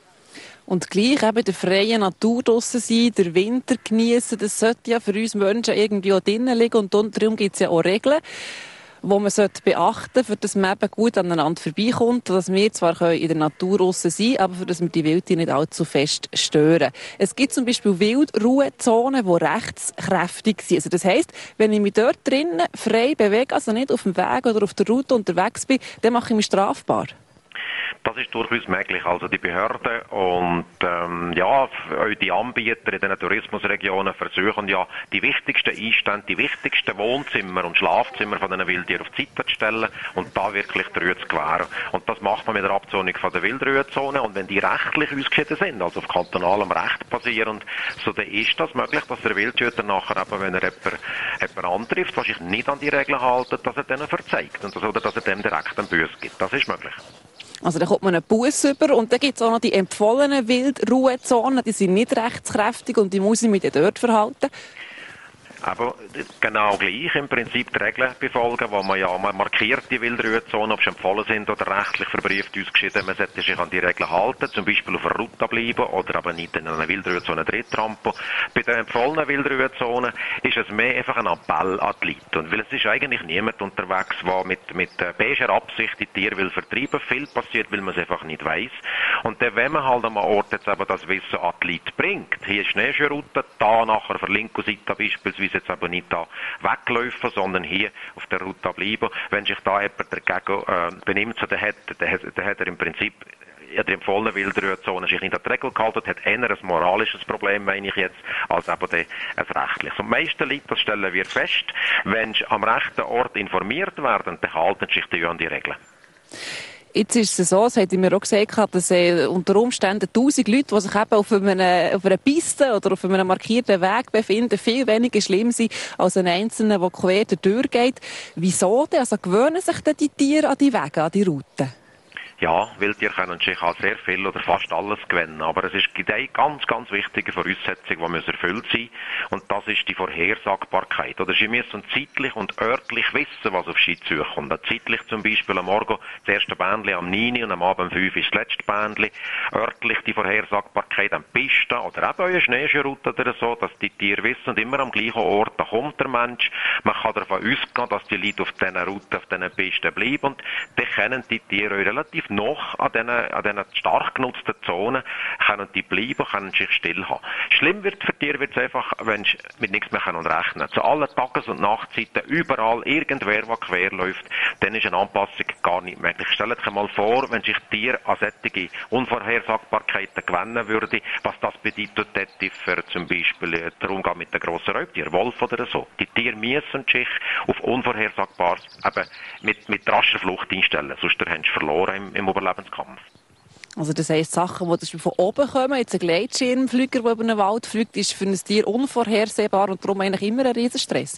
Und gleich eben der freien Natur draussen sein, der Winter genießen, das sollte ja für uns Menschen irgendwie auch drinnen liegen und darum gibt es ja auch Regeln, die man beachten sollte, für dass man eben gut aneinander vorbeikommt, dass wir zwar in der Natur draussen sein können, aber für dass wir die Wildtiere nicht allzu fest stören. Es gibt zum Beispiel Wildruhezonen, die rechtskräftig sind. Also das heisst, wenn ich mich dort drinnen frei bewege, also nicht auf dem Weg oder auf der Route unterwegs bin, dann mache ich mich strafbar. Das ist durchaus möglich. Also die Behörden und ähm, ja, auch die Anbieter in den Tourismusregionen versuchen ja, die wichtigsten Einstände, die wichtigsten Wohnzimmer und Schlafzimmer von den Wildtieren auf die Seite zu stellen und da wirklich die Ruhe zu gewähren. Und das macht man mit der Abzonung von der Wildruhezone. Und wenn die rechtlich ausgeschieden sind, also auf kantonalem Recht basierend, so dann ist das möglich, dass der Wildhüter nachher eben, wenn er jemanden, jemanden antrifft, was sich nicht an die Regeln hält, dass er denen verzeigt und das, oder dass er dem direkt einen Buß gibt. Das ist möglich. Also da kommt man einen Buß über und dann gibt es auch noch die empfohlenen Wildruhezonen, die sind nicht rechtskräftig und die muss ich mich dann dort verhalten. Aber genau gleich im Prinzip die Regeln befolgen, wo man ja man markiert die Wildruhezonen, ob sie empfohlen sind oder rechtlich verbrieft ausgeschieden. Man sollte sich an die Regeln halten, zum Beispiel auf einer Route bleiben oder aber nicht in einer Wildruhezone drin trampen. Bei den empfohlenen Wildruhezonen ist es mehr einfach ein Appell an die Leute. Und weil es ist eigentlich niemand unterwegs, der mit, mit beiger Absicht die Tiere will vertreiben. Viel passiert, weil man es einfach nicht weiss. Und dann, wenn man halt am Ort jetzt eben das Wissen an die Leute bringt, hier ist Schneeschuhroute, da nachher von linker Seite beispielsweise jetzt aber nicht da weglaufen, sondern hier auf der Route bleiben. Wenn sich da jemand dagegen äh, benimmt, so, dann, hat, dann, hat, dann hat er im Prinzip in der empfohlenen Wildruhezone sich nicht an die Regel gehalten, hat eher ein moralisches Problem, meine ich jetzt, als eben ein rechtliches. Und die meisten Leute, das stellen wir fest, wenn sie am rechten Ort informiert werden, dann halten sich die an die Regeln. Jetzt ist es so, das hat mir auch gesagt, dass äh, unter Umständen tausend Leute, die sich eben auf, einem, auf einer Piste oder auf einem markierten Weg befinden, viel weniger schlimm sind als ein Einzelner, der quer durchgeht. Wieso denn? Also gewöhnen sich denn die Tiere an die Wege, an die Routen? Ja, Wildtiere können sich halt sehr viel oder fast alles gewinnen, aber es ist eine ganz, ganz wichtige Voraussetzung, die muss erfüllt sein, und das ist die Vorhersagbarkeit. Oder sie müssen zeitlich und örtlich wissen, was auf sie zukommt. Zeitlich zum Beispiel am Morgen das erste Bändchen am neun und am Abend um fünf ist das letzte Bändchen. Örtlich die Vorhersagbarkeit an Pisten oder eben eine Schneeschuhroute oder so, dass die Tiere wissen, immer am gleichen Ort, da kommt der Mensch. Man kann davon ausgehen, dass die Leute auf diesen Routen, auf diesen Pisten bleiben, und dann können die Tiere relativ noch an diesen, an diesen stark genutzten Zonen können die bleiben, können sich still haben. Schlimm wird für Tiere wird es einfach, wenn sie mit nichts mehr rechnen können. Zu allen Tages- und Nachtzeiten, überall irgendwer, der quer läuft, dann ist eine Anpassung gar nicht möglich. Stellt euch mal vor, wenn sich Tiere an solche Unvorhersagbarkeiten gewöhnen würde, was das bedeutet hätte für zum Beispiel den Umgang mit den grossen Raubtieren, Wolf oder so. Die Tiere müssen sich auf Unvorhersagbares eben mit, mit rascher Flucht einstellen, sonst haben sie verloren im, im Überlebenskampf. Also das heisst, Sachen, die von oben kommen, jetzt ein Gleitschirmflüger, der über einen Wald fliegt, ist für ein Tier unvorhersehbar und darum eigentlich immer ein Riesenstress.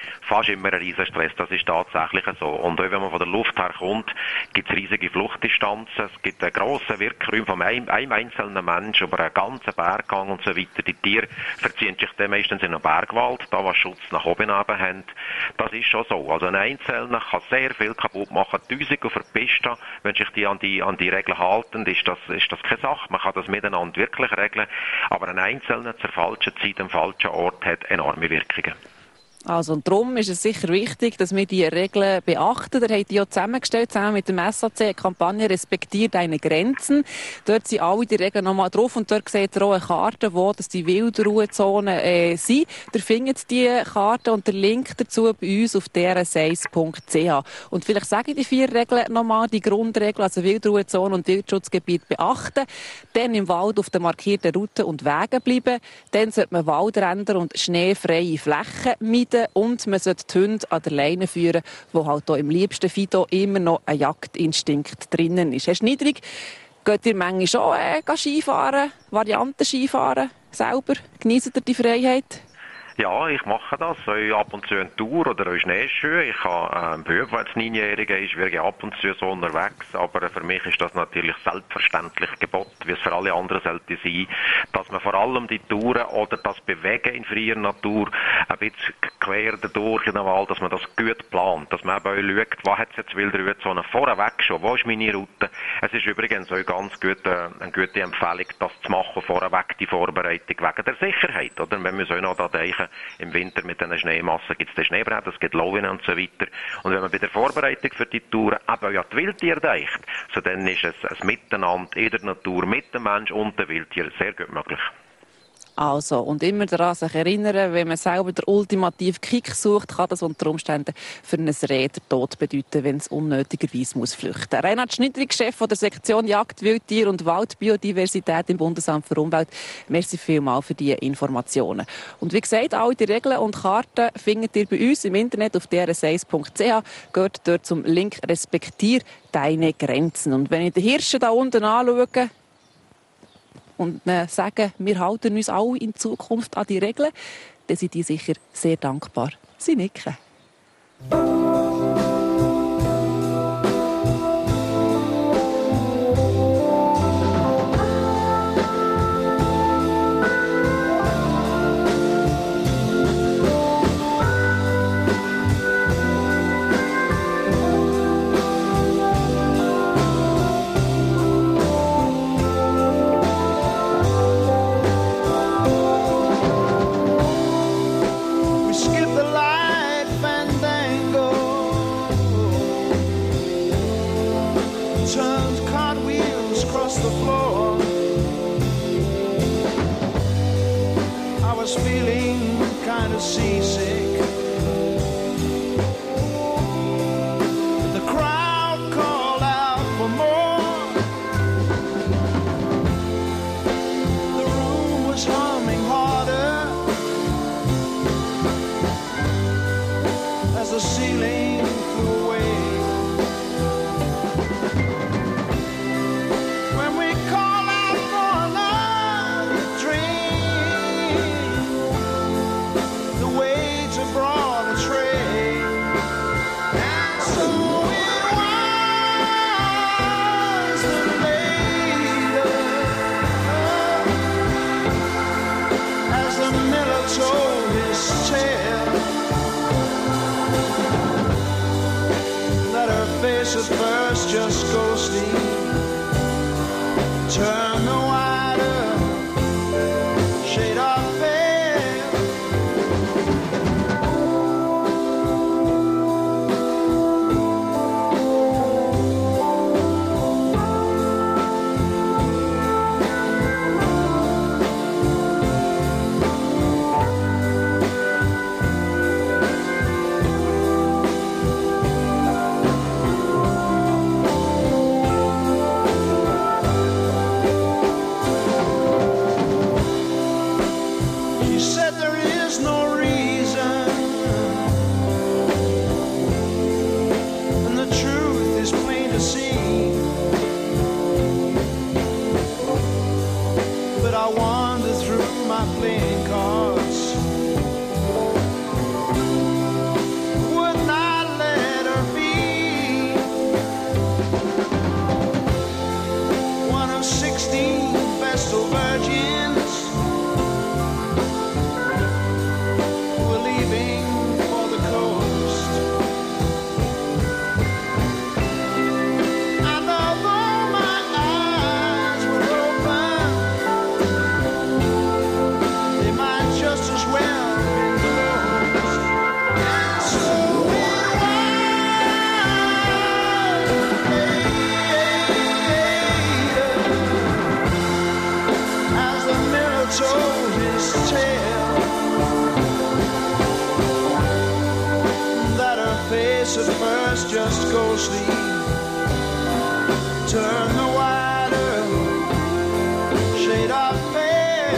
fast immer ein riesen Stress. Das ist tatsächlich so. Und auch wenn man von der Luft her kommt, gibt es riesige Fluchtdistanzen. Es gibt einen grossen Wirkraum von einem, einem einzelnen Menschen über einen ganzen Berggang und so weiter. Die Tiere verziehen sich dann meistens in einen Bergwald, da was Schutz nach oben haben. Das ist schon so. Also ein Einzelner kann sehr viel kaputt machen. Tausende auf der Piste, wenn sich die an die, an die Regeln halten, ist das, ist das keine Sache. Man kann das miteinander wirklich regeln. Aber ein Einzelner zur falschen Zeit am falschen Ort hat enorme Wirkungen. Also, und darum ist es sicher wichtig, dass wir die Regeln beachten. Da habt ihr ja zusammengestellt, zusammen mit dem S A C, eine Kampagne «Respektier deine Grenzen». Dort sind alle die Regeln nochmal drauf und dort seht ihr auch eine Karte, wo das die Wildruhezonen äh, sind. Ihr findet die Karte und den Link dazu bei uns auf d r s eins punkt c h. Und vielleicht sage ich die vier Regeln nochmal, die Grundregeln, also Wildruhezone und Wildschutzgebiet beachten. Dann im Wald auf den markierten Routen und Wegen bleiben. Dann sollte man Waldränder und schneefreie Flächen meiden. Und man sollte die Hunde an der Leine führen, wo halt auch im liebsten Fido immer noch ein Jagdinstinkt drinnen ist. Herr Schnidrig, geht ihr manchmal schon äh, Skifahren, Varianten Skifahren selber? Genießt ihr die Freiheit? Ja, ich mache das. Ich ab und zu eine Tour oder eine Schneeschuhe. Ich habe einen Bub, der jetzt neunjähriger ist, wir gehen ab und zu so unterwegs. Aber für mich ist das natürlich selbstverständlich Gebot, wie es für alle anderen sollte sein, dass man vor allem die Touren oder das Bewegen in freier Natur ein bisschen quer dadurch in den Wald, dass man das gut plant, dass man eben auch schaut, was hat es jetzt Wildruhezone vorweg schon, wo ist meine Route. Es ist übrigens auch ganz gut, äh, eine gute Empfehlung, das zu machen vorweg, die Vorbereitung wegen der Sicherheit. Oder? Wir müssen auch noch da denken, im Winter mit den Schneemassen gibt es den Schneebrett, es gibt Lawinen und so weiter. Und wenn man bei der Vorbereitung für die Touren eben ja die Wildtiere denkt, so dann ist es ein Miteinander in der Natur mit dem Mensch und den Wildtieren sehr gut möglich. Also, und immer daran sich erinnern, wenn man selber den ultimativen Kick sucht, kann das unter Umständen für ein Reh den Tod bedeuten, wenn es unnötigerweise muss flüchten. Reinhard Schnidrig, Chef von der Sektion Jagd, Wildtier und Waldbiodiversität im Bundesamt für Umwelt. Merci vielmals für diese Informationen. Und wie gesagt, alle die Regeln und Karten findet ihr bei uns im Internet auf d r s eins punkt c h. Geht dort zum Link «Respektier deine Grenzen». Und wenn ich den Hirschen da unten anschaue, und äh, sagen, wir halten uns alle in Zukunft an die Regeln, dann sind die sicher sehr dankbar. Sie nicken. face at first, just go sleep. Turn the wider shade of fair.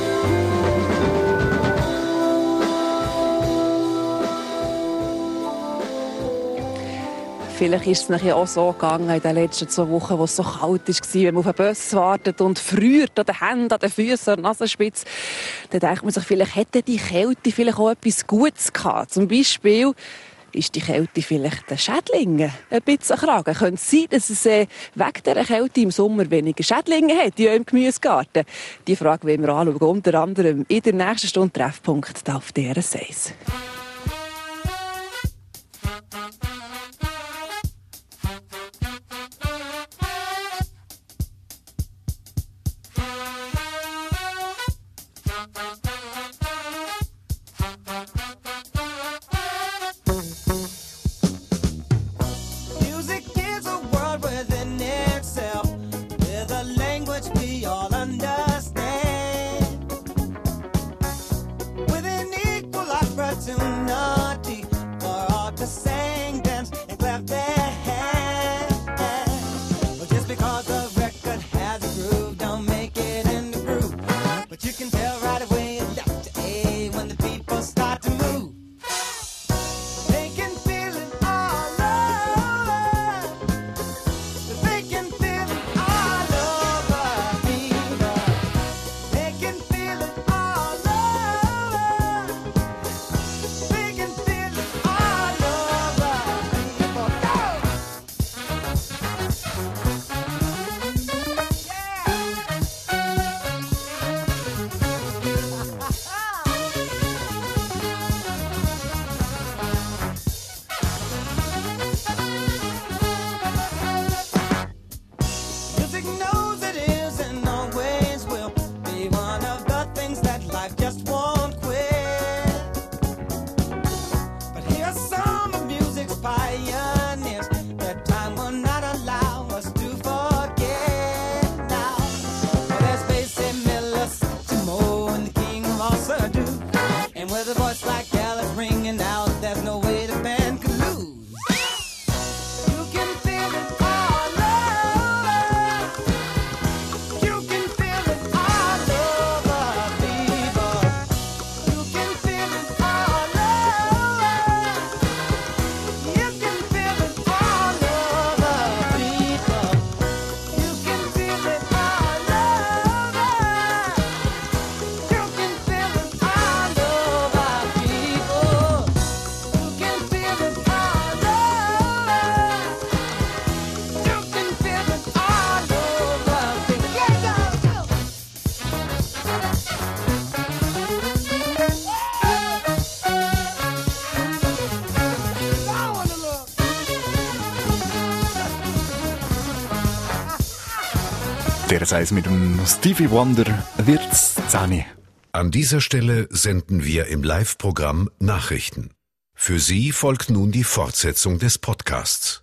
Vielleicht ist es nachher auch so gegangen in den letzten zwei Wochen, wo es so kalt war, wenn man auf den Bus wartet und friert an den Händen, an den Füßen, an der Nasenspitze. Dann denkt man sich, vielleicht hätte die Kälte vielleicht auch etwas Gutes gehabt. Zum Beispiel ist die Kälte vielleicht den Schädlingen ein bisschen kragen. Könnte es sein, dass es äh, wegen dieser Kälte im Sommer weniger Schädlinge hat in eurem Gemüsegarten? Die Frage wollen wir anschauen, unter anderem in der nächsten Stunde Treffpunkt hier auf D R S eins. Music is a world within itself, with a language we all understand, with an equal opportunity for all to sing, dance, and clap their hands. Well, just because the record has a groove, don't make it in the groove. But you can tell right away left to A when the people start to move. They can feel it all over. They can feel it all over people. They can feel it all over. They can feel it all over people. Go! Music knows it is and always will be one of the things that life just won't quit. But here's some of music's pioneers that time will not allow us to forget now. Well, there's Basie Miller, Satchmo, and the King of all Surdo. And with a voice like Alice ringing out, there's no way the band could lose. You can feel it all over. You can feel it all over, people. You can feel it all over. You can feel it all over, people. You can feel it all over. You can feel it all over, people. You can feel it all over. You can feel it all over, people. Yeah, go, go. I wanna look. D R S eins mit dem Stevie Wonder wird's zehn. An dieser Stelle senden wir im Live-Programm Nachrichten. Für Sie folgt nun die Fortsetzung des Podcasts.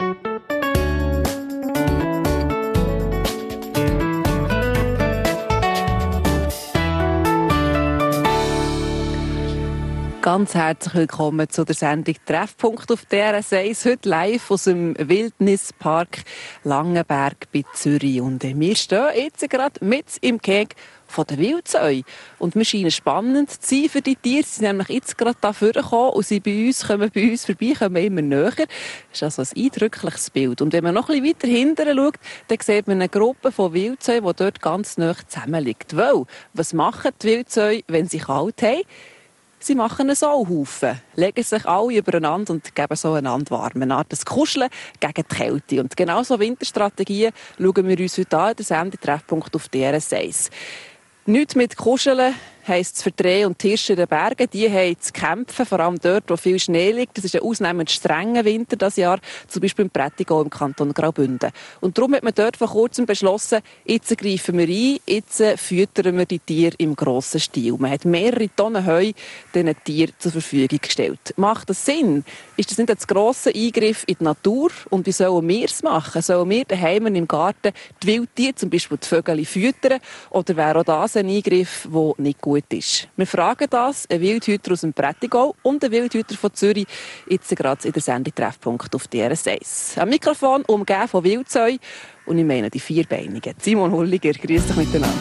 Ganz herzlich willkommen zu der Sendung Treffpunkt auf D R S eins. Heute live aus dem Wildnispark Langenberg bei Zürich. Und wir stehen jetzt gerade mit im Gehege von den Wildsäuen. Und wir scheinen spannend zu sein für die Tiere. Sie sind nämlich jetzt gerade da vorgekommen und sie bei uns, kommen bei uns vorbei, kommen immer näher. Das ist also ein eindrückliches Bild. Und wenn man noch ein bisschen weiter hinten schaut, dann sieht man eine Gruppe von Wildsäuen, die dort ganz nah zusammenliegt. Weil, was machen die Wildsäue, wenn sie kalt haben? Sie machen einen Sauhaufen, legen sich alle übereinander und geben so einander warm. Eine Art Kuscheln gegen die Kälte. Und genau so Winterstrategien schauen wir uns heute an in der Sendung Treffpunkt auf D R S eins. Nichts mit Kuscheln heisst es für die Rehe und die Hirsche in den Bergen. Die haben zu kämpfen, vor allem dort, wo viel Schnee liegt. Das ist ein ausnehmend strenger Winter dieses Jahr, zum Beispiel im Prättigau im Kanton Graubünden. Und darum hat man dort vor kurzem beschlossen, jetzt greifen wir ein, jetzt füttern wir die Tiere im grossen Stil. Man hat mehrere Tonnen Heu diesen Tieren zur Verfügung gestellt. Macht das Sinn? Ist das nicht ein grosser Eingriff in die Natur? Und wie sollen wir es machen? Sollen wir daheim im Garten die Wildtiere, zum Beispiel die Vögel, füttern? Oder wäre auch das ein Eingriff, der nicht gut gut ist. Wir fragen das, ein Wildhüter aus dem Prättigau und ein Wildhüter von Zürich, jetzt gerade in der Sendung Treffpunkt auf D R S eins. Am Mikrofon umgeben von Wildzeu und ich meine die Vierbeinigen. Simon Hulliger, grüß dich miteinander.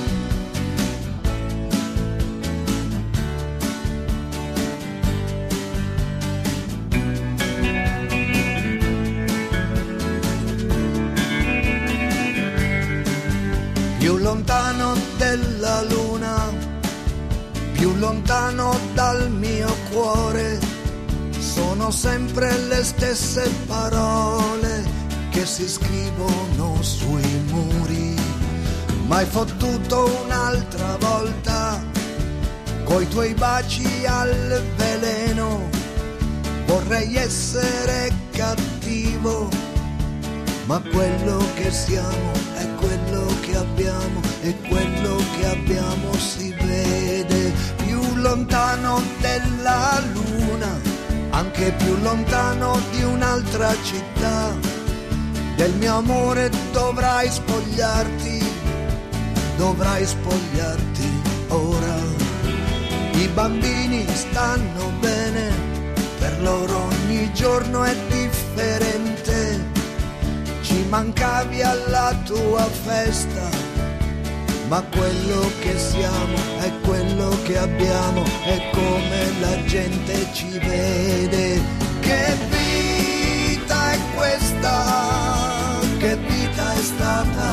Più lontano della luna, più lontano dal mio cuore, sono sempre le stesse parole che si scrivono sui muri. M'hai fottuto un'altra volta, coi tuoi baci al veleno, vorrei essere cattivo, ma quello che siamo è quello che abbiamo, e quello che abbiamo si vede. Più lontano della luna, anche più lontano di un'altra città, del mio amore dovrai spogliarti, dovrai spogliarti ora. I bambini stanno bene, per loro ogni giorno è differente. Ci mancavi alla tua festa, ma quello che siamo è quello che abbiamo, è come la gente ci vede. Che vita è questa? Che vita è stata?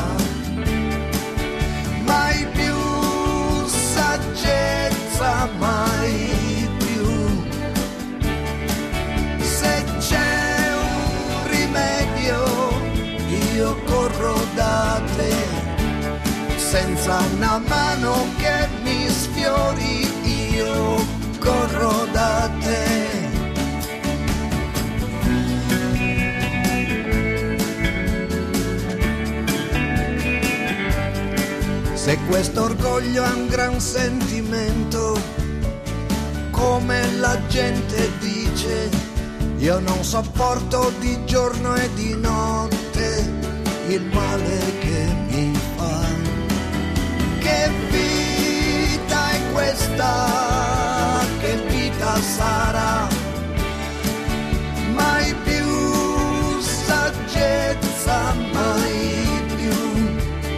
Mai più saggezza, mai più. Se c'è un rimedio, io corro da te, senza una mano che mi sfiori, io corro da te. Se questo orgoglio è un gran sentimento, come la gente dice, io non sopporto di giorno e di notte il male che mi fa. Che vita è questa? Che vita sarà? Mai più saggezza, mai più.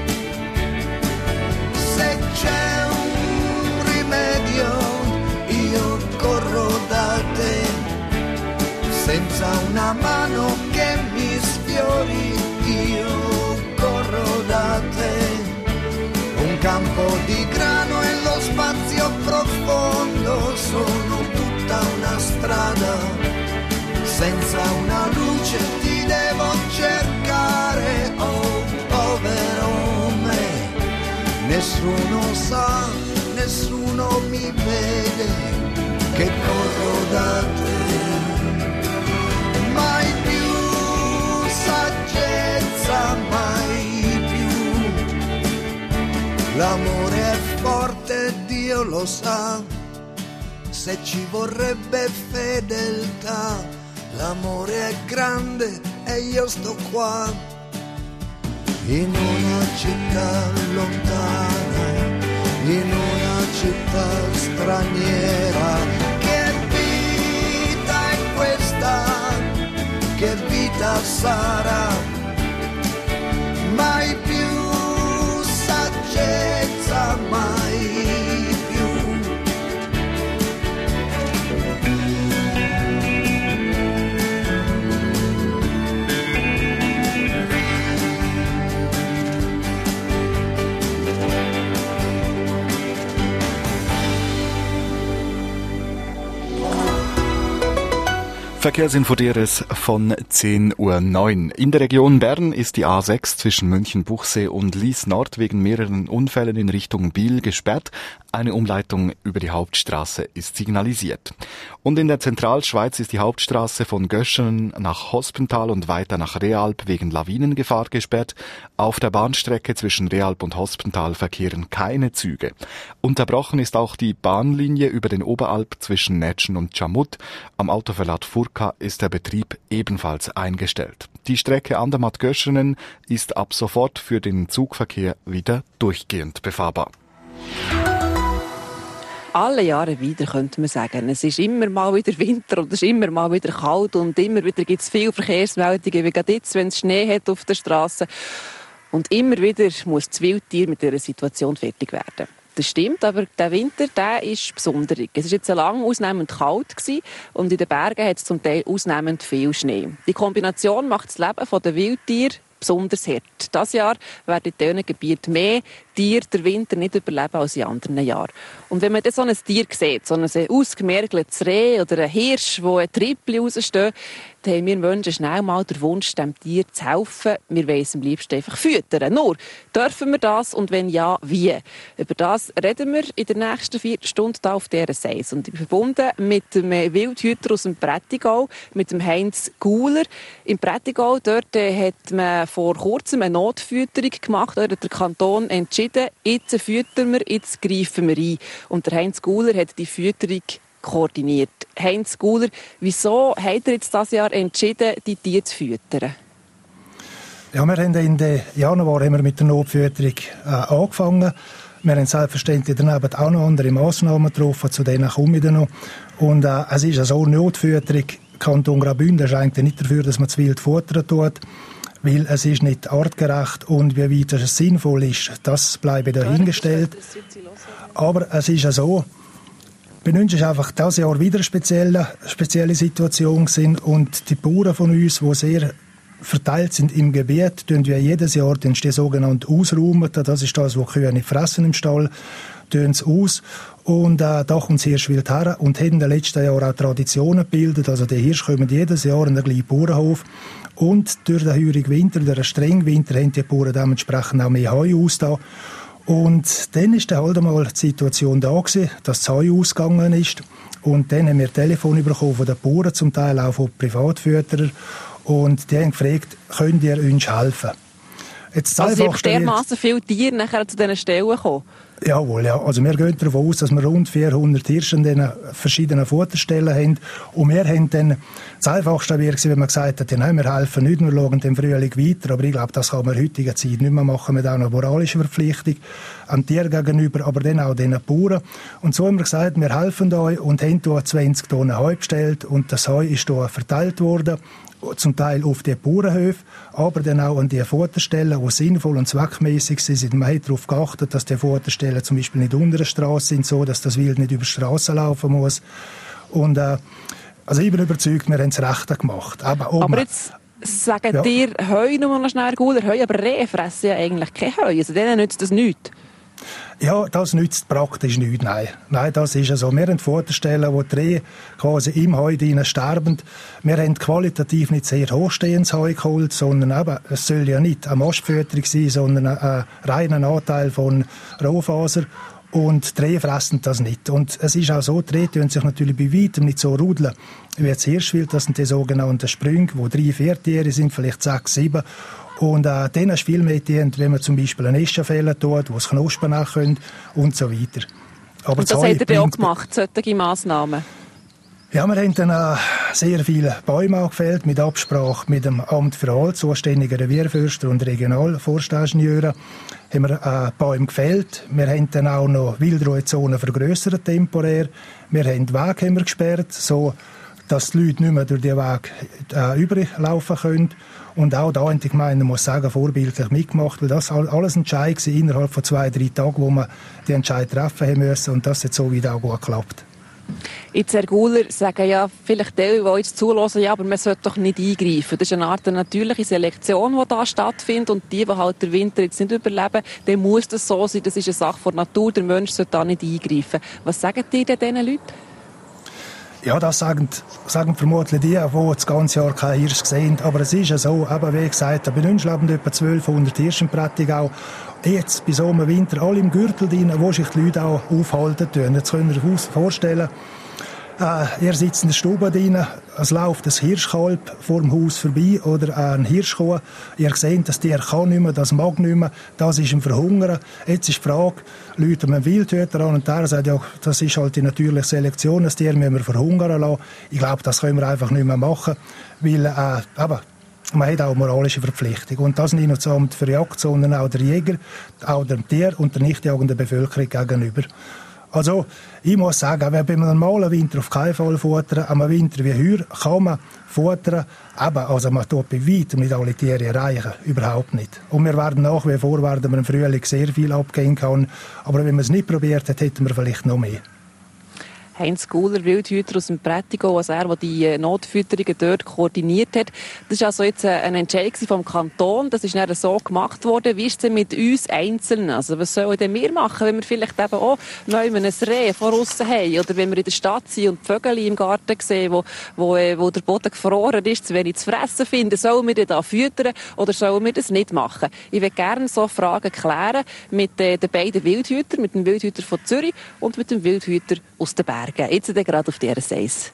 Se c'è un rimedio, io corro da te, senza una mano che mi sfiori, io corro da te. Un campo di grano e lo spazio profondo sono tutta una strada, senza una luce ti devo cercare, oh povero me. Nessuno sa, nessuno mi vede, che corro da te. Mai più saggezza, mai più. L'amore è forte, Dio lo sa, se ci vorrebbe fedeltà. L'amore è grande e io sto qua, in una città lontana, in una città straniera. Che vita è questa? Che vita sarà? Mai più saggezza, mai più. Verkehrsinfo DRS von zehn Uhr neun. In der Region Bern ist die A sechs zwischen München-Buchsee und Lyss Nord wegen mehreren Unfällen in Richtung Biel gesperrt. Eine Umleitung über die Hauptstraße ist signalisiert. Und in der Zentralschweiz ist die Hauptstraße von Göschenen nach Hospental und weiter nach Realp wegen Lawinengefahr gesperrt. Auf der Bahnstrecke zwischen Realp und Hospental verkehren keine Züge. Unterbrochen ist auch die Bahnlinie über den Oberalp zwischen Netschen und Chamut. Am Autoverlad Furka ist der Betrieb ebenfalls eingestellt. Die Strecke Andermatt-Göschenen ist ab sofort für den Zugverkehr wieder durchgehend befahrbar. alle Jahre wieder, könnte man sagen. Es ist immer mal wieder Winter und es ist immer mal wieder kalt und immer wieder gibt es viele Verkehrsmeldungen, wie gerade jetzt, wenn es Schnee hat auf der Straße. Und immer wieder muss das Wildtier mit dieser Situation fertig werden. Das stimmt, aber der Winter, der ist besonders. Es war jetzt lang ausnehmend kalt gewesen und in den Bergen hat es zum Teil ausnehmend viel Schnee. Die Kombination macht das Leben der Wildtiere besonders hart. Dieses Jahr werden in diesen Gebieten mehr Tiere den Winter nicht überleben als in anderen Jahren. Und wenn man dann so ein Tier sieht, so ein ausgemergeltes Reh oder ein Hirsch, wo ein Trippel raussteht, dann haben wir Menschen schnell mal den Wunsch, dem Tier zu helfen. Wir wollen es am liebsten einfach füttern. Nur, dürfen wir das und wenn ja, wie? Über das reden wir in der nächsten vier Stunden hier auf D R S eins. Und ich bin verbunden mit dem Wildhüter aus dem Prättigau, mit dem Heinz Guler. Im Prättigau, dort hat man vor kurzem eine Notfütterung gemacht. Dort hat der Kanton entschieden, jetzt füttern wir, jetzt greifen wir ein. Und der Heinz Guler hat die Fütterung koordiniert. Heinz Guler, wieso hat er jetzt dieses Jahr entschieden, die Tiere zu füttern? Ja, wir haben in den Januar haben wir mit der Notfütterung äh, angefangen. Wir haben selbstverständlich daneben auch noch andere Massnahmen getroffen, zu denen komme ich dann noch. Und äh, es ist so, eine Notfütterung, Kanton Graubünden ist eigentlich nicht dafür, dass man zu wild futtern tut, weil es ist nicht artgerecht und wie weit es sinnvoll ist, das bleibe dahingestellt. Aber es ist ja so, bei uns ist einfach dieses Jahr wieder eine spezielle, spezielle Situation gewesen und die Bauern von uns, die sehr verteilt sind im Gebiet, tun wir jedes Jahr den sogenannten ausräumen. Das ist das, was die Kühe nicht fressen im Stall, tun sie aus. Und äh, da kommt das Hirschwild her und haben in den letzten Jahren auch Traditionen gebildet. Also die Hirsche kommen jedes Jahr in den gleichen Bauernhof. Und durch den heurigen Winter, durch den strengen Winter, haben die Bauern dementsprechend auch mehr Heu ausgetan. Und dann war dann halt einmal die Situation da gewesen, dass das Heu ausgegangen ist. Und dann haben wir Telefon bekommen von den Bauern, zum Teil auch von Privatfütterern. Und die haben gefragt, könnt ihr uns helfen? Jetzt also sind dermassen viele Tiere nachher zu diesen Stellen kommen? Jawohl, ja. Also wir gehen davon aus, dass wir rund vierhundert Hirsche an diesen verschiedenen Futterstellen haben. Und wir haben dann, das Einfachste wäre gewesen, wenn man gesagt hat, ja, nein, wir helfen nicht, wir schauen dem Frühling weiter. Aber ich glaube, das kann man in heutiger Zeit nicht mehr machen, mit auch einer moralischen Verpflichtung am Tier gegenüber, aber dann auch den Bauern. Und so haben wir gesagt, wir helfen euch und haben hier zwanzig Tonnen Heu bestellt und das Heu ist hier verteilt worden. Zum Teil auf die Bauernhöfe, aber dann auch an die Futterstellen, die sinnvoll und zweckmäßig sind. Man hat darauf geachtet, dass die Futterstellen zum Beispiel nicht unter der Straße sind, so dass das Wild nicht über die Straße laufen muss. Und äh, also ich bin überzeugt, wir haben das Rechte gemacht. Aber, aber jetzt sagen ja. dir Heu nur noch schnell Guler, Heu, aber Rehe fressen ja eigentlich kein Heu, also denen nützt das nichts. Ja, das nützt praktisch nichts, nein. Nein, das ist so. Wir haben Futterstellen, wo die Rehe quasi im Heu drinnen sterben. Wir haben qualitativ nicht sehr hochstehendes Heu geholt, sondern eben, es soll ja nicht eine Mastfütterung sein, sondern ein reiner Anteil von Rohfaser. Und die Rehe fressen das nicht. Und es ist auch so, die Rehe tun sich natürlich bei weitem nicht so rudeln wie das Hirschwild. Das sind die sogenannten Sprünge, wo drei, vier Tiere sind, vielleicht sechs, sieben. Und äh, dann hast du viel mehr Tiere, wenn man zum Beispiel eine Eschenfelle tut, wo es Knospen auch können und so weiter. Aber und das habt ihr auch gemacht, solche Massnahmen? Ja, wir haben dann äh, sehr viele Bäume angefällt, mit Absprache mit dem Amt für Holz, zuständigen Revierförster und Regionalforstingenieure, haben wir äh, Bäume gefällt. Wir haben dann auch noch Wildruhezonen vergrössert temporär. Wir haben die Wege haben wir gesperrt, so dass die Leute nicht mehr durch die Wege äh, überlaufen können. Und auch da haben die Gemeinde, muss sagen, vorbildlich mitgemacht, weil das alles Entscheid war innerhalb von zwei, drei Tagen, wo wir die Entscheid treffen haben müssen. Und das hat so wieder auch gut geklappt. Jetzt, Herr Guler, sagen ja vielleicht die, die jetzt zuhören, ja, aber man sollte doch nicht eingreifen. Das ist eine Art eine natürliche Selektion, die da stattfindet. Und die, die halt den Winter jetzt nicht überleben, dann muss das so sein. Das ist eine Sache der Natur. Der Mensch sollte da nicht eingreifen. Was sagen die denn diesen Leuten? Ja, das sagen, sagen vermutlich die, die das ganze Jahr kein Hirsch sehen. Aber es ist ja so, eben wie gesagt, bei uns leben etwa zwölfhundert Hirsche im Prättigau. Jetzt, bei so einem Winter, alle im Gürtel drin, wo sich die Leute auch aufhalten tun. Jetzt könnt ihr euch vorstellen, äh, ihr sitzt in der Stube drin, es läuft ein Hirschkalb vor dem Haus vorbei oder ein Hirschkuh. Ihr seht, das Tier kann nicht mehr, das mag nicht mehr, das ist im Verhungern. Jetzt ist die Frage, Leute mit dem Wildhüter an und der sagt, ja, das ist halt die natürliche Selektion, das Tier müssen wir verhungern lassen. Ich glaube, das können wir einfach nicht mehr machen, weil, äh, aber man hat auch eine moralische Verpflichtung. Und das nicht nur das Amt für Jagd, sondern auch der Jäger, auch dem Tier und der nicht jagenden Bevölkerung gegenüber. Also, ich muss sagen, wer bei einem normalen Winter auf keinen Fall futtern, am Winter wie heuer kann man futtern, aber also man tut bei weitem nicht alle Tiere erreichen, überhaupt nicht. Und wir werden nach wie vor werden wir im Frühling sehr viel abgehen können, aber wenn man es nicht probiert hat, hätten wir vielleicht noch mehr. Heinz Guler, Wildhüter aus dem Prättigau, also er, der die Notfütterungen dort koordiniert hat. Das war also jetzt ein Entscheid vom Kanton, das ist dann so gemacht worden. Wie ist es denn mit uns Einzelnen? Also was sollen denn wir machen, wenn wir vielleicht eben auch neu ein Reh vor uns haben oder wenn wir in der Stadt sind und die Vögel im Garten sehen, wo, wo, wo der Boden gefroren ist, zu wenig zu fressen finden, sollen wir da füttern oder sollen wir das nicht machen? Ich würde gerne so Fragen klären mit äh, den beiden Wildhütern, mit dem Wildhüter von Zürich und mit dem Wildhüter aus den Bergen. Jetzt gerade auf D R S eins.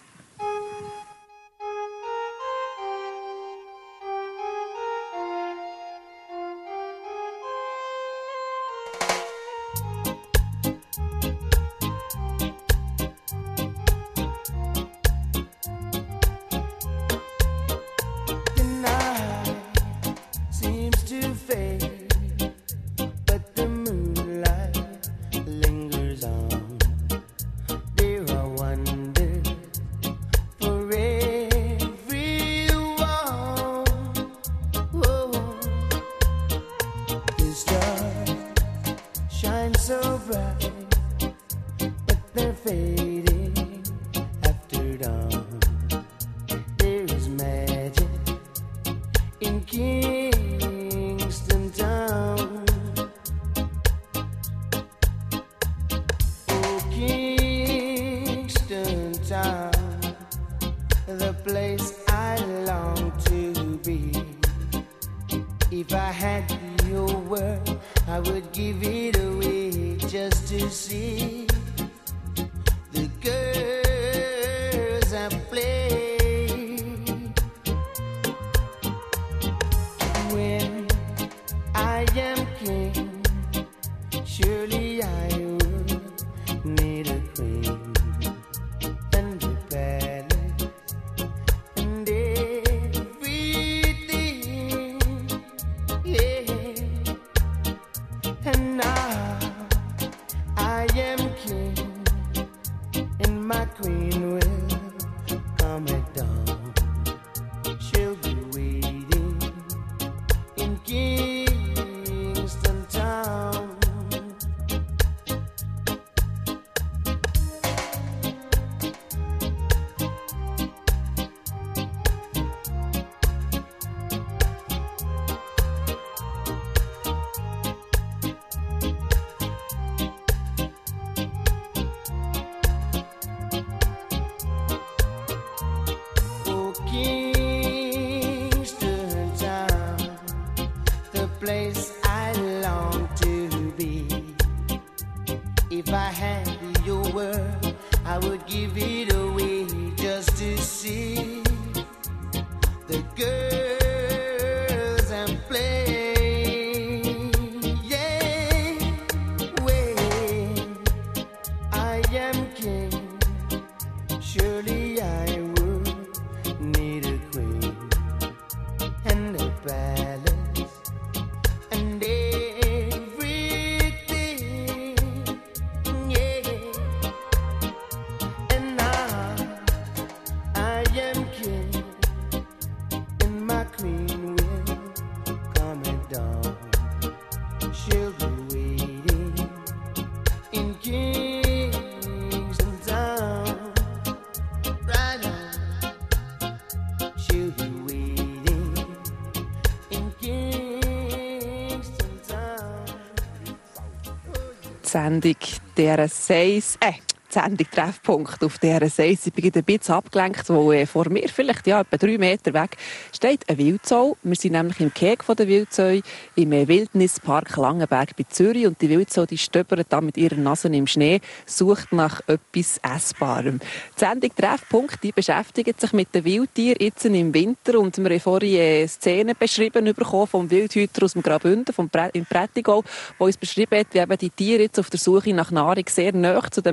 Sendung D R S eins, äh, Sendung Treffpunkt auf D R S eins. Ich bin ein bisschen abgelenkt, wo äh, vor mir, vielleicht ja, etwa drei Meter weg, steht ein Wildsau. Wir sind nämlich im Gehege von der Wildsau, im äh, Wildnispark Langenberg bei Zürich. Und die Wildsau, die stöbert da mit ihren Nasen im Schnee, sucht nach etwas Essbarem. Die Sendung Treffpunkt, die beschäftigt sich mit den Wildtieren jetzt im Winter. Und wir haben vorhin äh, Szenen beschrieben bekommen vom Wildhüter aus dem Graubünden, vom Prä im Prättigau, der uns beschrieben hat, wie eben die Tiere jetzt auf der Suche nach Nahrung sehr nahe zu den Menschen kommen.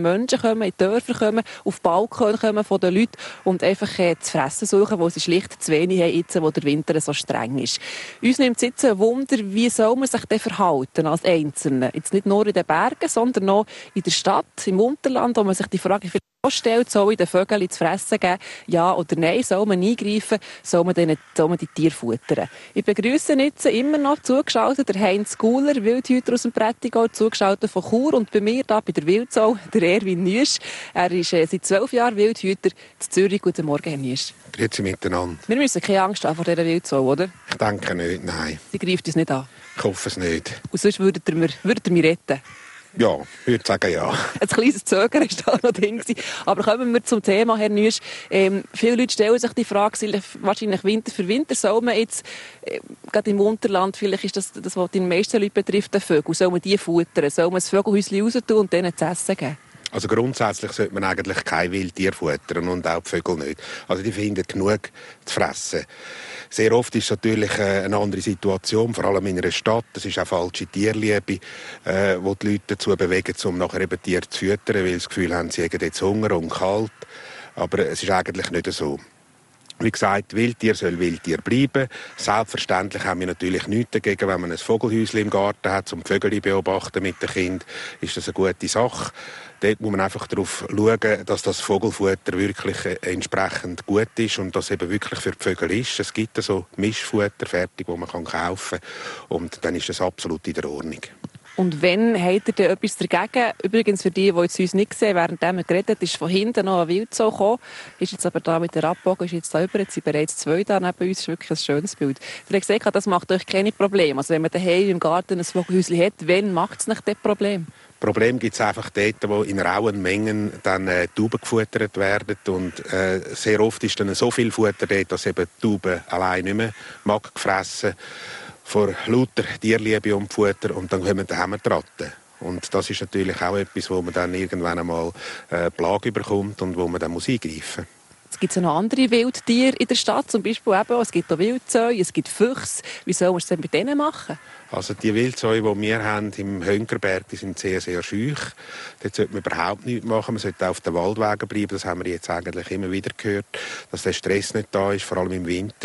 kommen, in die Dörfer kommen, auf die Balkone kommen von den Leuten und einfach äh, zu fressen suchen, wo sie schlicht zu wenig haben, jetzt, wo der Winter so streng ist. Uns nimmt es jetzt ein Wunder, wie soll man sich denn verhalten als Einzelne? Jetzt nicht nur in den Bergen, sondern auch in der Stadt, im Unterland, wo man sich die Frage stellt, soll ich den Vögeln zu fressen geben? Ja oder nein? Soll man eingreifen? Soll man, denen, soll man die Tiere futtern? Ich begrüße jetzt immer noch zugeschaltet der Heinz Guler, Wildhüter aus dem Prättigau, zugeschaltet von Chur, und bei mir da bei der Wildsau der Erwin Nüsch. Er ist äh, seit zwölf Jahren Wildhüter in Zürich. Guten Morgen, Herr Nüsch. Grüezi miteinander. Wir müssen keine Angst haben vor dieser Wildsau, oder? Ich denke nicht, nein. Sie greift uns nicht an. Ich hoffe es nicht. Und sonst würdet ihr mir, würdet ihr mich retten? Ja, ich würde sagen, ja. Ein kleines Zögern war da noch drin. Aber kommen wir zum Thema, Herr Nüsch. Ähm, viele Leute stellen sich die Frage, wahrscheinlich Winter für Winter, soll man jetzt, äh, gerade im Unterland, vielleicht ist das, das was die meisten Leute betrifft, den Vögel, soll man die futtern? Soll man das Vögelhäuschen raus tun und denen zu essen geben? Also grundsätzlich sollte man eigentlich kein Wildtier futtern und auch die Vögel nicht. Also die finden genug zu fressen. Sehr oft ist es natürlich eine andere Situation, vor allem in einer Stadt. Das ist auch falsche Tierliebe, äh, wo die Leute dazu bewegen, um nachher eben Tiere zu füttern, weil sie das Gefühl haben, sie haben jetzt Hunger und kalt. Aber es ist eigentlich nicht so. Wie gesagt, Wildtier soll Wildtier bleiben. Selbstverständlich haben wir natürlich nichts dagegen, wenn man ein Vogelhäuschen im Garten hat, um die Vögel zu beobachten mit den Kindern, ist das eine gute Sache. Dort muss man einfach darauf schauen, dass das Vogelfutter wirklich entsprechend gut ist und das eben wirklich für die Vögel ist. Es gibt so Mischfutter fertig, das man kaufen kann, und dann ist das absolut in der Ordnung. Und wenn habt ihr denn etwas dagegen? Übrigens für die, die jetzt uns nicht sehen, während wir geredet haben, ist von hinten noch ein Wildsau gekommen, ist jetzt aber da mit der Abbogen, ist jetzt da über, jetzt sind bereits zwei da neben uns, das ist wirklich ein schönes Bild. Ihr habt gesagt, das macht euch keine Probleme. Also wenn man daheim im Garten ein Vogelhäuschen hat, wann macht es nicht das Problem? Problem gibt es einfach dort, wo in rauen Mengen dann äh, Tauben gefuttert werden, und äh, sehr oft ist dann so viel Futter dort, dass eben die Tauben allein nicht mehr mag gefressen vor lauter Tierliebe und Futter, und dann kommen die Hämmertratten. Und das ist natürlich auch etwas, wo man dann irgendwann einmal äh, Plage bekommt und wo man dann muss eingreifen muss. Es gibt ja noch andere Wildtiere in der Stadt, zum Beispiel eben, es gibt auch Wildzäune, es gibt Füchse. Wie soll man es denn bei denen machen? Also die Wildzäune, die wir haben im Hönkerberg, die sind sehr, sehr scheuch. Dort sollte man überhaupt nichts machen. Man sollte auf den Waldwegen bleiben. Das haben wir jetzt eigentlich immer wieder gehört, dass der Stress nicht da ist, vor allem im Winter.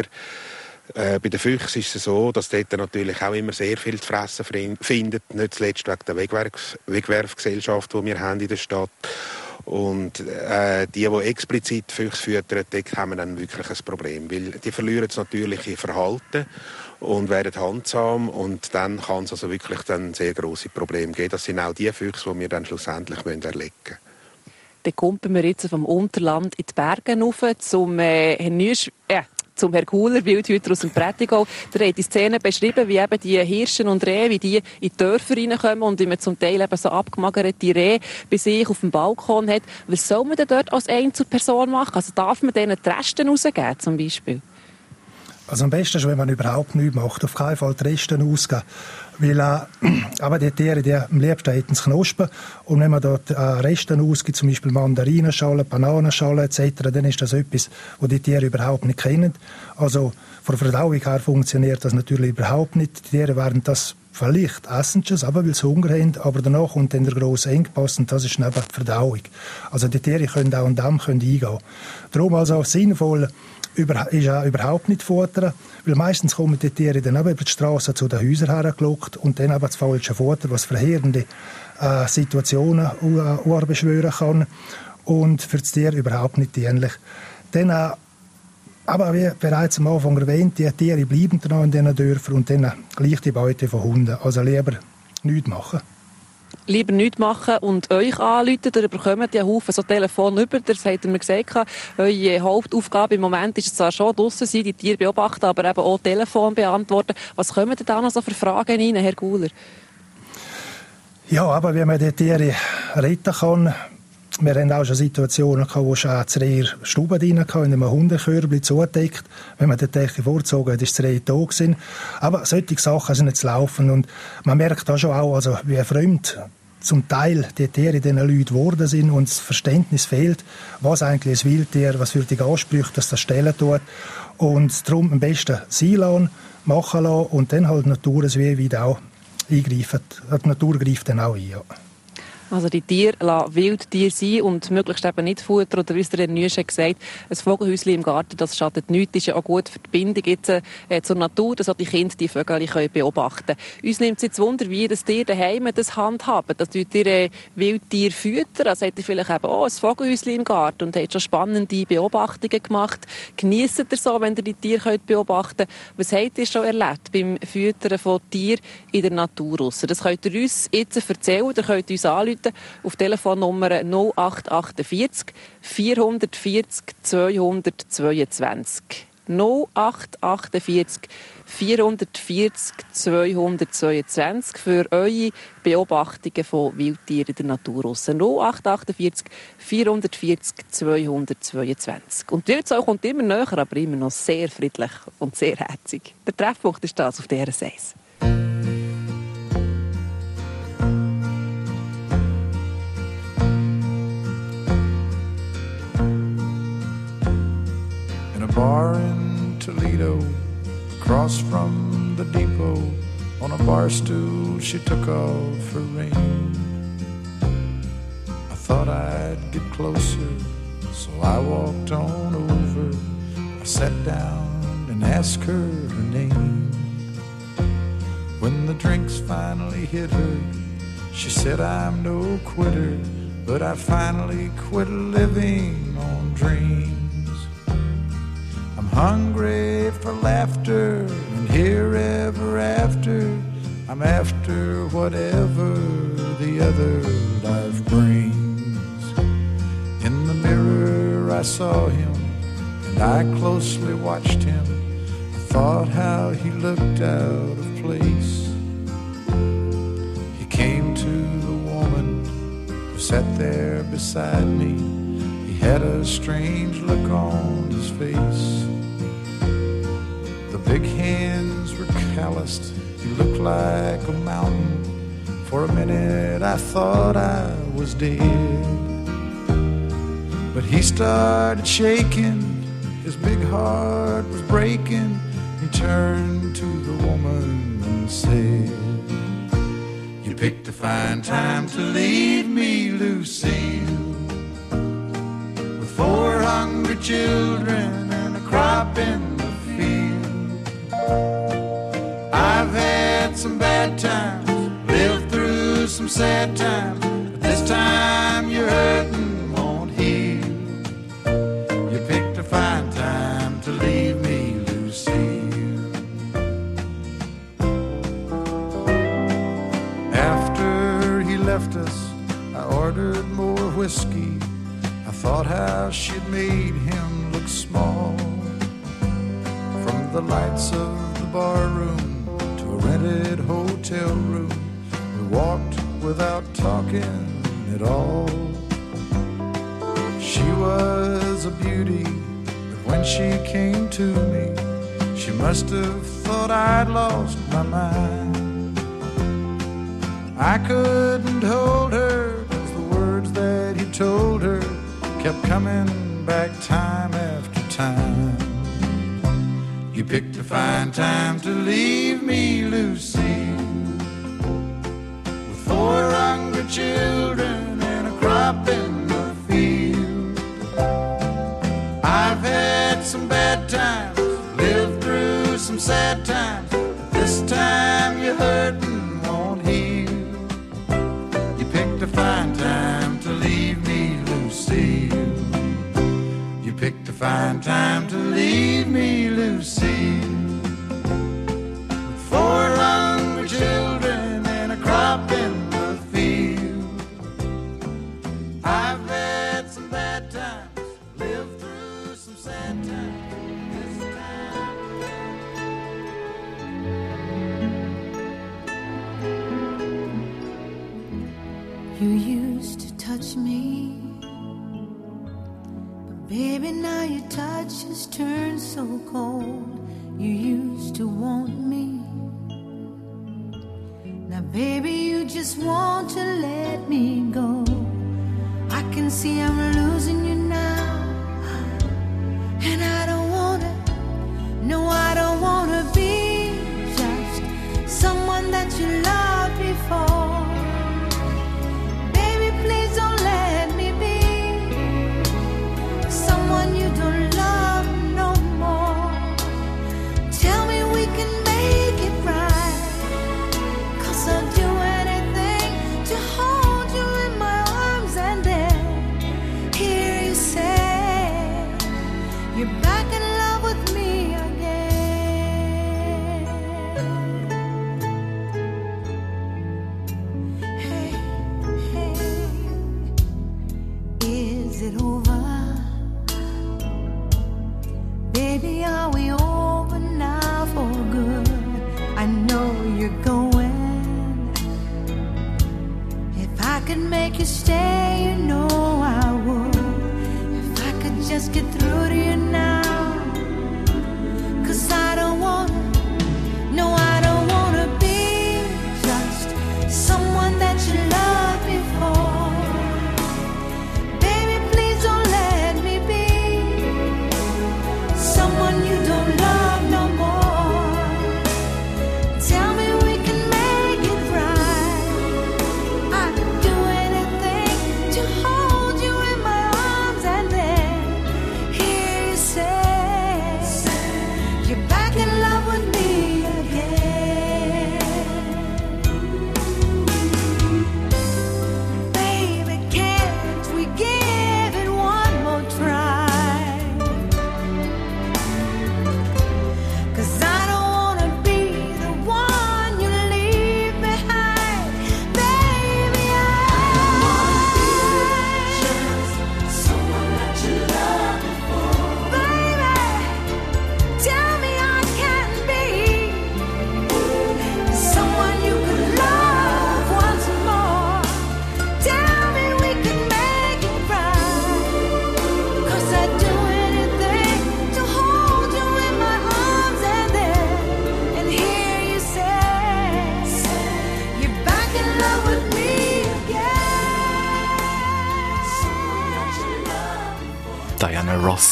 Äh, bei den Füchsen ist es so, dass dort natürlich auch immer sehr viel zu fressen findet. Nicht zuletzt wegen der Wegwerf Wegwerfgesellschaft, die wir haben in der Stadt. Und äh, die, die explizit Füchse füttern, dort haben wir dann wirklich ein Problem. Weil die verlieren das natürliche Verhalten und werden handsam, und dann kann es also wirklich dann sehr grosse Probleme geben. Das sind auch die Füchse, die wir dann schlussendlich erlegen müssen. Dann kommen wir jetzt vom Unterland in die Berge rauf, zum äh, Herrn Nüsch, äh, zum Herrn Guler, Wildhüter aus dem Prättigau. Der hat die Szene beschrieben, wie eben die Hirschen und Rehe, wie die in die Dörfer reinkommen und wie man zum Teil eben so abgemagerte Rehe bei sich auf dem Balkon hat. Was soll man denn dort als Einzelperson machen? Also darf man denen die Reste rausgeben, zum Beispiel? Also am besten ist, wenn man überhaupt nichts macht, auf keinen Fall die Reste ausgeben. Weil, äh, aber die Tiere, die am liebsten hätten es Knospen. Und wenn man dort äh, Reste ausgibt, zum Beispiel Mandarinenschalen, Bananenschalen et cetera, dann ist das etwas, was die Tiere überhaupt nicht kennen. Also von der Verdauung her funktioniert das natürlich überhaupt nicht. Die Tiere werden das vielleicht essen, aber weil sie Hunger haben, aber danach kommt dann der grosse Engpass, und das ist eben die Verdauung. Also die Tiere können auch an dem eingehen. Darum also sinnvoll ist auch überhaupt nicht futtern, weil meistens kommen die Tiere dann über die Straße zu den Häusern hergelockt und dann eben das falsche Futter, was verheerende äh, Situationen äh, beschwören kann und für das Tier überhaupt nicht dienlich. Dann, äh, aber wie bereits am Anfang erwähnt, die Tiere bleiben dann auch in diesen Dörfern und dann gleich die Beute von Hunden. Also lieber nichts machen. Lieber nichts machen und euch anrufen. Ihr bekommt ja Haufen so Telefon über. Das habt ihr mir gesagt. Eure Hauptaufgabe im Moment ist es zwar schon draussen sein, die Tiere beobachten, aber eben auch Telefon beantworten. Was kommen denn da noch so für Fragen rein, Herr Guler? Ja, aber wie man die Tiere retten kann. Wir haben auch schon Situationen gehabt, wo schon zu Rehe Stuben rein hatten, in einem Hundekörbchen zugedeckt. Wenn man den Deckel vorgezogen hat, ist das Reh tot gewesen. Aber solche Sachen sind nicht zu laufen. Und man merkt da schon auch, also wie fremd zum Teil die Tiere diesen Leuten geworden sind und das Verständnis fehlt, was eigentlich ein Wildtier, was für die Ansprüche das das stellen tut. Und darum am besten sein lassen, machen lassen und dann halt die Natur wie wieder auch eingreifen. Die Natur greift dann auch ein, ja. Also die Tiere lassen Wildtiere sein und möglichst eben nicht Futter. Oder wie es der Herr Nüsch hat gesagt, ein Vogelhäuschen im Garten, das schadet nichts, ist ja auch gut für die Bindung jetzt, äh, zur Natur, dass auch die Kinder die Vögel können beobachten können. Uns nimmt es jetzt Wunder, wie das Tier daheim das handhaben. Dass ihr äh, Wildtiere füttern, also habt ihr vielleicht eben auch ein Vogelhäuschen im Garten und habt schon spannende Beobachtungen gemacht. Genießt ihr so, wenn ihr die Tiere könnt beobachten könnt? Was habt ihr schon erlebt beim Füttern von Tieren in der Natur raus? Das könnt ihr uns jetzt erzählen, ihr könnt uns anrufen auf Telefonnummer null acht vier acht vierhundertvierzig zweihundertzweiundzwanzig. null acht vier acht vierhundertvierzig zweihundertzweiundzwanzig für eure Beobachtungen von Wildtieren in der Natur raus. null acht vier acht vierhundertvierzig zweihundertzweiundzwanzig. Und die Wildsau kommt immer näher, aber immer noch sehr friedlich und sehr herzig. Der Treffpunkt ist das auf D R S eins. Bar in Toledo, across from the depot, on a bar stool she took off her ring. I thought I'd get closer, so I walked on over. I sat down and asked her her name. When the drinks finally hit her, she said I'm no quitter, but I finally quit living on dreams. I'm hungry for laughter, and here ever after, I'm after whatever the other life brings. In the mirror I saw him, and I closely watched him. I thought how he looked out of place. He came to the woman who sat there beside me. He had a strange look on his face. The big hands were calloused, he looked like a mountain. For a minute I thought I was dead. But he started shaking, his big heart was breaking. He turned to the woman and said, "You picked a fine time to leave me, Lucille, with four hungry children and a crop in the field. I've had some bad times, lived through some sad times, but this time you're hurting won't heal. You picked a fine time to leave me, Lucille." After he left us, I ordered more whiskey. I thought how she'd made him look small. From the lights of the bar room to a rented hotel room, we walked without talking at all. She was a beauty, but when she came to me, she must have thought I'd lost my mind. I couldn't hold her, 'cause the words that he told her kept coming back time after time. You picked a fine time to leave me, Lucille, with four hungry children and a crop in the field. I've had some bad times, lived through some sad times, but this time you're hurting won't heal. You picked a fine time to leave me, Lucille. You picked a fine time to leave me, Lucille, with four hungry children and a crop in the field. I've had some bad times, lived through some sad times. This time you used to touch me, baby, now your touch has turned so cold. You used to want me, now baby, you just want to let me go. I can see I'm losing you now, and I don't wanna, no, I don't wanna be just someone that you loved before. Baby,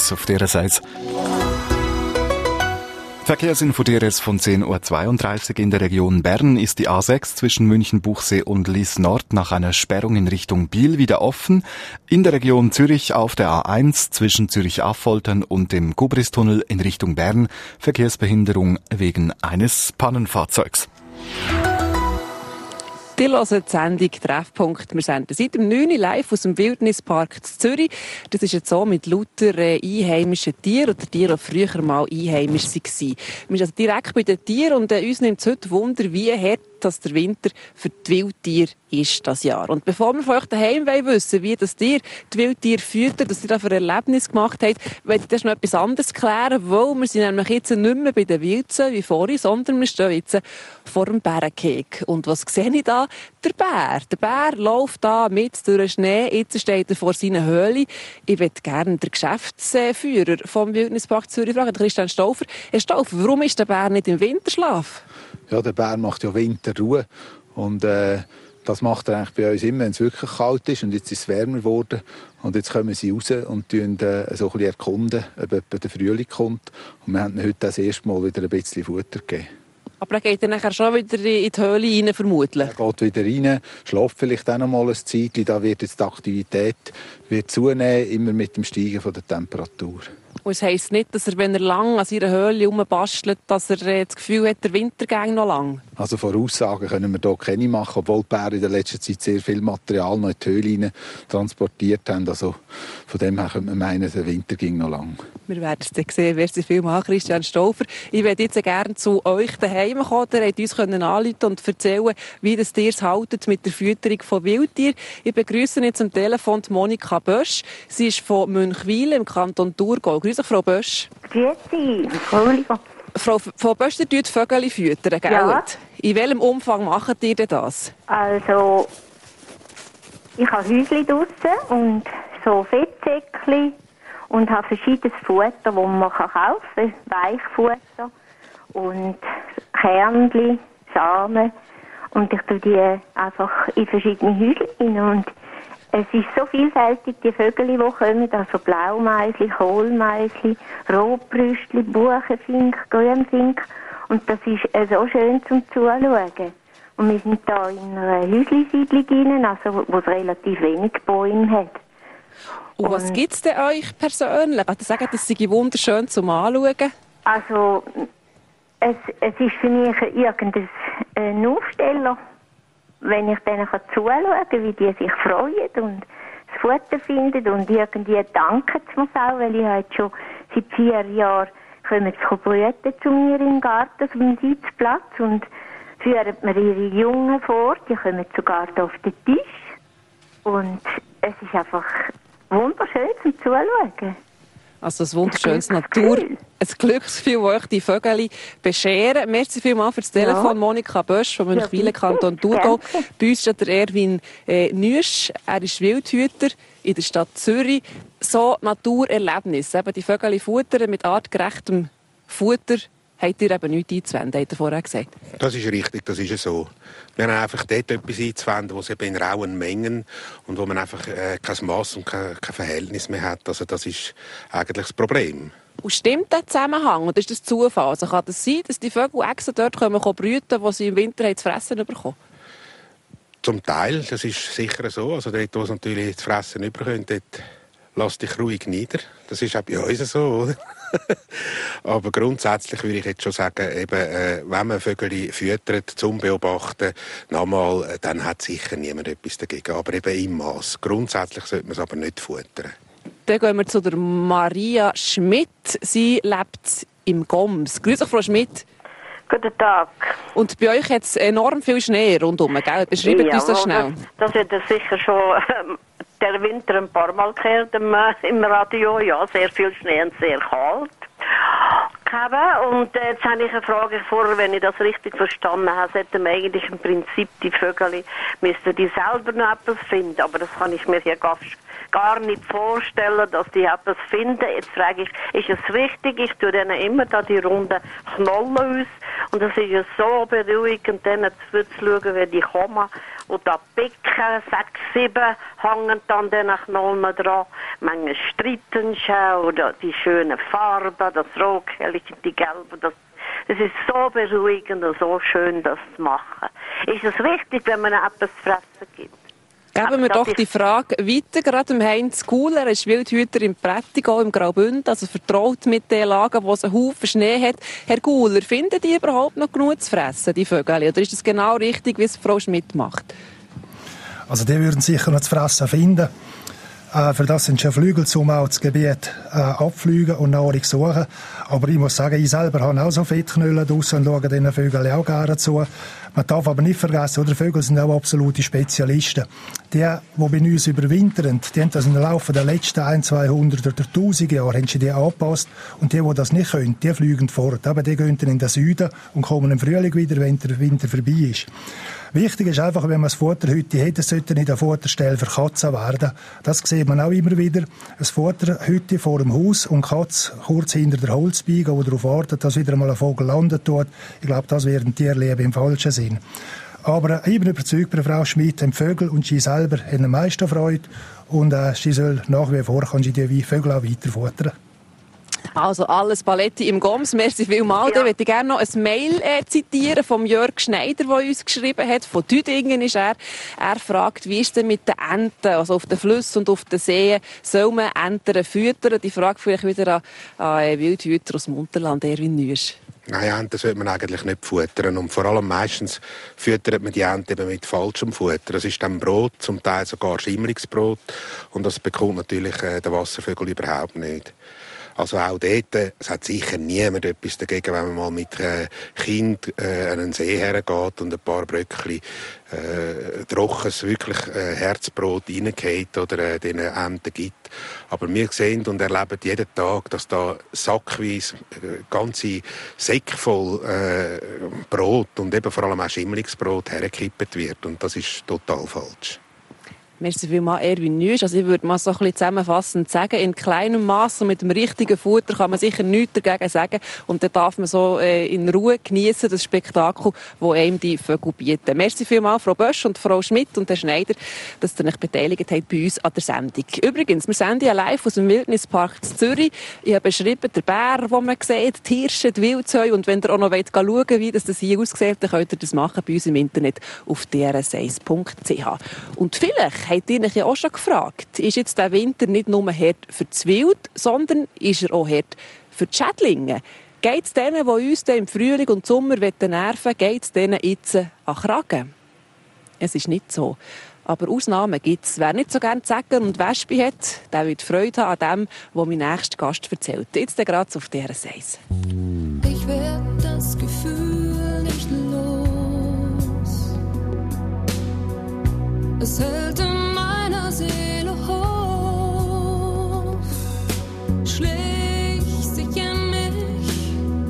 Verkehrs auf D R S eins. Verkehrsinfo D R S von zehn Uhr zweiunddreißig. In der Region Bern ist die A sechs zwischen München-Buchsee und Lyss Nord nach einer Sperrung in Richtung Biel wieder offen. In der Region Zürich auf der A eins zwischen Zürich-Affoltern und dem Gubristunnel in Richtung Bern Verkehrsbehinderung wegen eines Pannenfahrzeugs. Die hören die Sendung «Treffpunkt». Wir senden seit dem neun Uhr live aus dem Wildnispark in Zürich. Das ist jetzt so mit lauter äh, einheimischen Tieren oder Tieren, die früher mal einheimisch waren. Wir sind also direkt bei den Tieren und äh, uns nimmt es heute Wunder, wie hart dass der Winter für die Wildtiere ist das Jahr. Und bevor wir von euch daheim wissen, wie das Tier die Wildtiere füttert, dass ihr da für ein Erlebnis gemacht habt, möchte ich das noch etwas anderes klären, weil wir sind nämlich jetzt nicht mehr bei den Wilden wie vorhin, sondern wir stehen jetzt vor dem Bärenkeg. Und was sehe ich da? Der Bär. Der Bär läuft da mit durch den Schnee, jetzt steht er vor seiner Höhle. Ich würde gerne den Geschäftsführer vom Wildnispark Zürich fragen, Christian Stauffer. Herr Stauffer, warum ist der Bär nicht im Winterschlaf? Ja, der Bär macht ja Winterruhe und äh, das macht er eigentlich bei uns immer, wenn es wirklich kalt ist und jetzt ist es wärmer geworden und jetzt kommen sie raus und tun, äh, so ein bisschen erkunden, ob etwa der Frühling kommt und wir haben heute das erste Mal wieder ein bisschen Futter gegeben. Aber er geht dann nachher schon wieder in die Höhle rein, vermutlich? Er geht wieder rein, schläft vielleicht auch noch mal ein Zeitchen, da wird jetzt die Aktivität wird zunehmen, immer mit dem Steigen von der Temperatur. Und es heisst nicht, dass er, wenn er lang an seiner Höhle rumbastelt, dass er äh, das Gefühl hat, der Winter geht noch lang? Also Voraussagen können wir hier keine machen, obwohl die Bären in der letzten Zeit sehr viel Material noch in die Höhle transportiert haben. Also von dem her könnte man meinen, der Winter ging noch lang. Wir werden es dann sehen. Merci vielmals, Christian Stauffer. Ich würde jetzt gerne zu euch daheim kommen. Ihr könnt uns anrufen und erzählen, wie das Tier es haltet mit der Fütterung von Wildtieren. Ich begrüße jetzt am Telefon die Monika Bösch. Sie ist von Münchwil im Kanton Thurgau. Grüß dich, Frau Bösch. Grüezi, Entschuldigung. Frau, Frau Bösch, ihr füttert Vögel füttern, gell? Ja. In welchem Umfang macht ihr denn das? Also, ich habe Häuschen draussen und so Fettsäckchen und habe verschiedenes Futter, das man kaufen kann. Weichfutter und Kernchen, Samen. Und ich tue die einfach in verschiedene Häuschen rein. Und es ist so vielfältig, die Vögel, die kommen, also Blaumeisli, Kohlmeisli, Rotbrüstli, Buchenfink, Grünfink. Und das ist äh, so schön zum Zuschauen. Und wir sind hier in einer Häuschensiedlung rein, also, wo es relativ wenig Bäume hat. Und, und was gibt es denn euch persönlich? Also sagen, das sei wunderschön zum Anschauen? Also, es, es ist für mich irgendein äh, Aufsteller, wenn ich denen zuschauen kann, wie die sich freuen und das Futter finden und irgendwie danken sie mir auch, weil ich halt schon seit vier Jahren kommen sie brüten zu mir im Garten auf dem Sitzplatz und führen mir ihre Jungen vor, die kommen sogar auf den Tisch und es ist einfach wunderschön zum Zuschauen. Also ein wunderschönes Natur, ein Glücksgefühl, das euch die Vögel bescheren. Merci vielmals für das Telefon, ja. Monika Bösch von Münchwil, ja, Kanton Thurgau. Bei uns steht der Erwin äh, Nüsch, er ist Wildhüter in der Stadt Zürich. So Naturerlebnisse, eben die Vögel futtern mit artgerechtem Futter, habt ihr eben nichts einzuwenden, hat er vorher gesagt. Das ist richtig, das ist so. Wir haben einfach dort etwas einzuwenden, wo es eben in rauen Mengen und wo man einfach äh, kein Mass und kein, kein Verhältnis mehr hat. Also das ist eigentlich das Problem. Und stimmt der Zusammenhang oder ist das Zufall? Also kann das sein, dass die Vögel extra dort kommen, brüten, wo sie im Winter zu fressen bekommen? Zum Teil, das ist sicher so. Also dort, wo sie natürlich zu fressen bekommen, dort lass dich ruhig nieder. Das ist auch bei uns so, oder? Aber grundsätzlich würde ich jetzt schon sagen, eben, äh, wenn man Vögel füttert, zum Beobachten, nochmal, äh, dann hat sicher niemand etwas dagegen. Aber eben im Maß. Grundsätzlich sollte man es aber nicht futtern. Dann gehen wir zu der Maria Schmidt. Sie lebt im Goms. Grüß dich, Frau Schmidt. Guten Tag. Und bei euch hat es enorm viel Schnee rundherum, gell? Beschreibt ja, uns das schnell. Das, das wird sicher schon äh, der Winter ein paar Mal gehört im, äh, im Radio. Ja, sehr viel Schnee und sehr kalt. Und äh, jetzt habe ich eine Frage vor, wenn ich das richtig verstanden habe, sollten eigentlich im Prinzip die Vögel, müssten die selber noch etwas finden, aber das kann ich mir hier gar, gar nicht vorstellen, dass die etwas finden. Jetzt frage ich, ist es richtig, ich tue denen immer da die runden Knollen aus Und es ist ja so beruhigend, denen zuzuschauen, wie die kommen. Und da Picken, sechs, sieben, hängen dann den Knollen dran. Manche streiten schon, oder die schönen Farben, das Rotkellige, die Gelbe, das Es ist so beruhigend und so schön, das zu machen. Ist es wichtig, wenn man etwas zu fressen gibt? Geben wir doch die Frage weiter, gerade dem Heinz Guler. Er ist Wildhüter im Prättigau, im Graubünden, also vertraut mit den Lagen, wo es einen Haufen Schnee hat. Herr Guler, finden die überhaupt noch genug zu fressen, die Vögel? Oder ist das genau richtig, wie es Frau Schmidt macht? Also die würden sicher noch zu fressen finden. Äh, für das sind schon Flügel, um auch das Gebiet äh, abfliegen und Nahrung suchen. Aber ich muss sagen, ich selber habe auch so Fettknüllen draussen und schaue diesen Vögeln auch gerne zu. Man darf aber nicht vergessen, oder Vögel sind auch absolute Spezialisten. Die, die bei uns überwintern, die haben das im Laufe der letzten ein, zweihundert oder tausend Jahre haben sie die angepasst. Und die, die das nicht können, die fliegen fort. Aber die gehen dann in den Süden und kommen im Frühling wieder, wenn der Winter vorbei ist. Wichtig ist einfach, wenn man das Futterhütte hat, es sollte nicht eine Futterstelle für Katzen werden. Das sieht man auch immer wieder. Ein Futterhütte vor dem Haus und Katz kurz hinter der Holzbiege, die darauf wartet, dass wieder einmal ein Vogel landen tut. Ich glaube, das wäre ein Tierleben im falschen Sinn. Aber ich bin überzeugt, bei Frau Schmidt, die Vögel und sie selber haben am meisten Freude. Und äh, sie soll nach wie vor kann sie die Vögel auch weiter futtern. Also alles Paletti im Goms. Merci vielmals. Ja. Dann möchte ich gerne noch ein Mail äh, zitieren vom Jörg Schneider, der uns geschrieben hat. Von Tüdingen ist er. Er fragt, wie ist es denn mit den Enten? Also auf den Flüssen und auf den Seen soll man Enten füttern? Die Frage vielleicht wieder an, an Wildhüter aus dem Unterland, Erwin Nüsch. Nein, Enten sollte man eigentlich nicht futtern. Und vor allem meistens füttert man die Enten eben mit falschem Futter. Das ist dann Brot, zum Teil sogar Schimmerigsbrot. Und das bekommt natürlich äh, der Wasservögel überhaupt nicht. Also auch dort, es hat sicher niemand etwas dagegen, wenn man mal mit einem Kind äh, an einen See hergeht und ein paar Bröckchen äh, trockenes, wirklich äh, Herzbrot reingeht oder äh, den Enten gibt. Aber wir sehen und erleben jeden Tag, dass da sackweise äh, ganze Säcke voll äh, Brot und eben vor allem auch Schimmeligsbrot hergekippt wird. Und das ist total falsch. Merci vielmals, Erwin Nüsch. Also ich würde mal so ein bisschen zusammenfassend sagen, in kleinem Maß und mit dem richtigen Futter kann man sicher nichts dagegen sagen. Und dann darf man so äh, in Ruhe genießen das Spektakel, das einem die Vögel bieten. Merci vielmals, Frau Bösch und Frau Schmidt und Herr Schneider, dass ihr euch beteiligt habt bei uns an der Sendung. Übrigens, wir senden ja live aus dem Wildnispark in Zürich. Ich habe beschrieben, der Bär, den man sieht, die Hirsche, die Wildzeu. Und wenn ihr auch noch wollt, schauen wollt, wie das hier aussieht, dann könnt ihr das machen bei uns im Internet auf d r s eins punkt c h. Und vielleicht habt ihr euch ja auch schon gefragt, ist jetzt der Winter nicht nur hart für das Wild, sondern ist er auch hart für die Schädlinge? Geht es denen, die uns im Frühling und Sommer nerven wollen, geht es denen jetzt an den Kragen? Es ist nicht so. Aber Ausnahmen gibt es. Wer nicht so gerne Zecken und Wespen hat, der wird Freude haben an dem, was mein nächster Gast erzählt. Jetzt gerade auf D R S eins. Ich werd das Gefühl nicht los. Es hält in meiner Seele hoch, schlägt sich in mich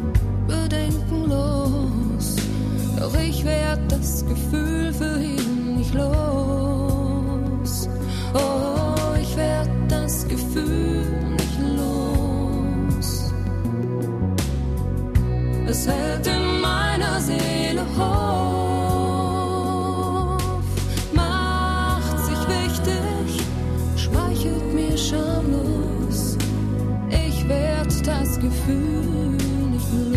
bedenkenlos. Doch ich werd das Gefühl für ihn nicht los. Oh, ich werd das Gefühl nicht los. Es hält in meiner Seele Hof, macht sich wichtig, schmeichelt mir schamlos. Ich werd das Gefühl nicht los.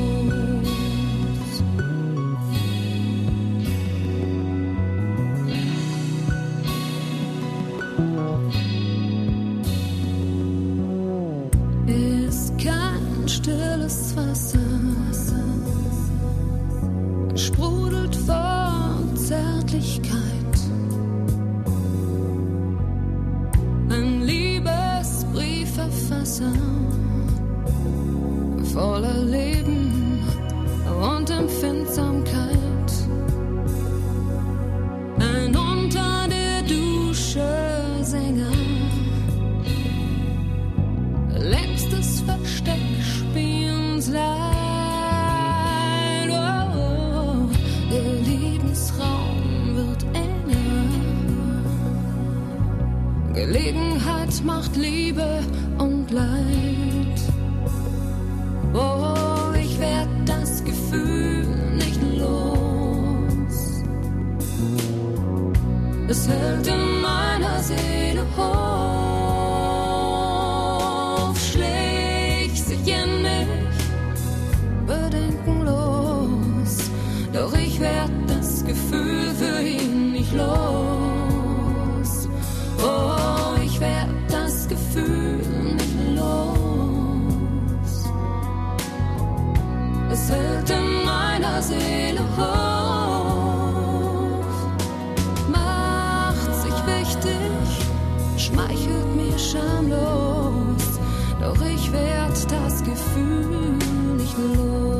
Ist kein stilles Wasser, sprudelt vor Zärtlichkeit. Ein Liebesbriefverfasser, voller Leben und Empfindsamkeit. Ein unter der Dusche Sänger, längstes Versteck spielens Leid. Oh, der Lebensraum wird enger. Gelegenheit macht Liebe und Leid. Oh, ich werd das Gefühl Seele hoch, macht sich wichtig, schmeichelt mir schamlos, doch ich werd das Gefühl nicht los.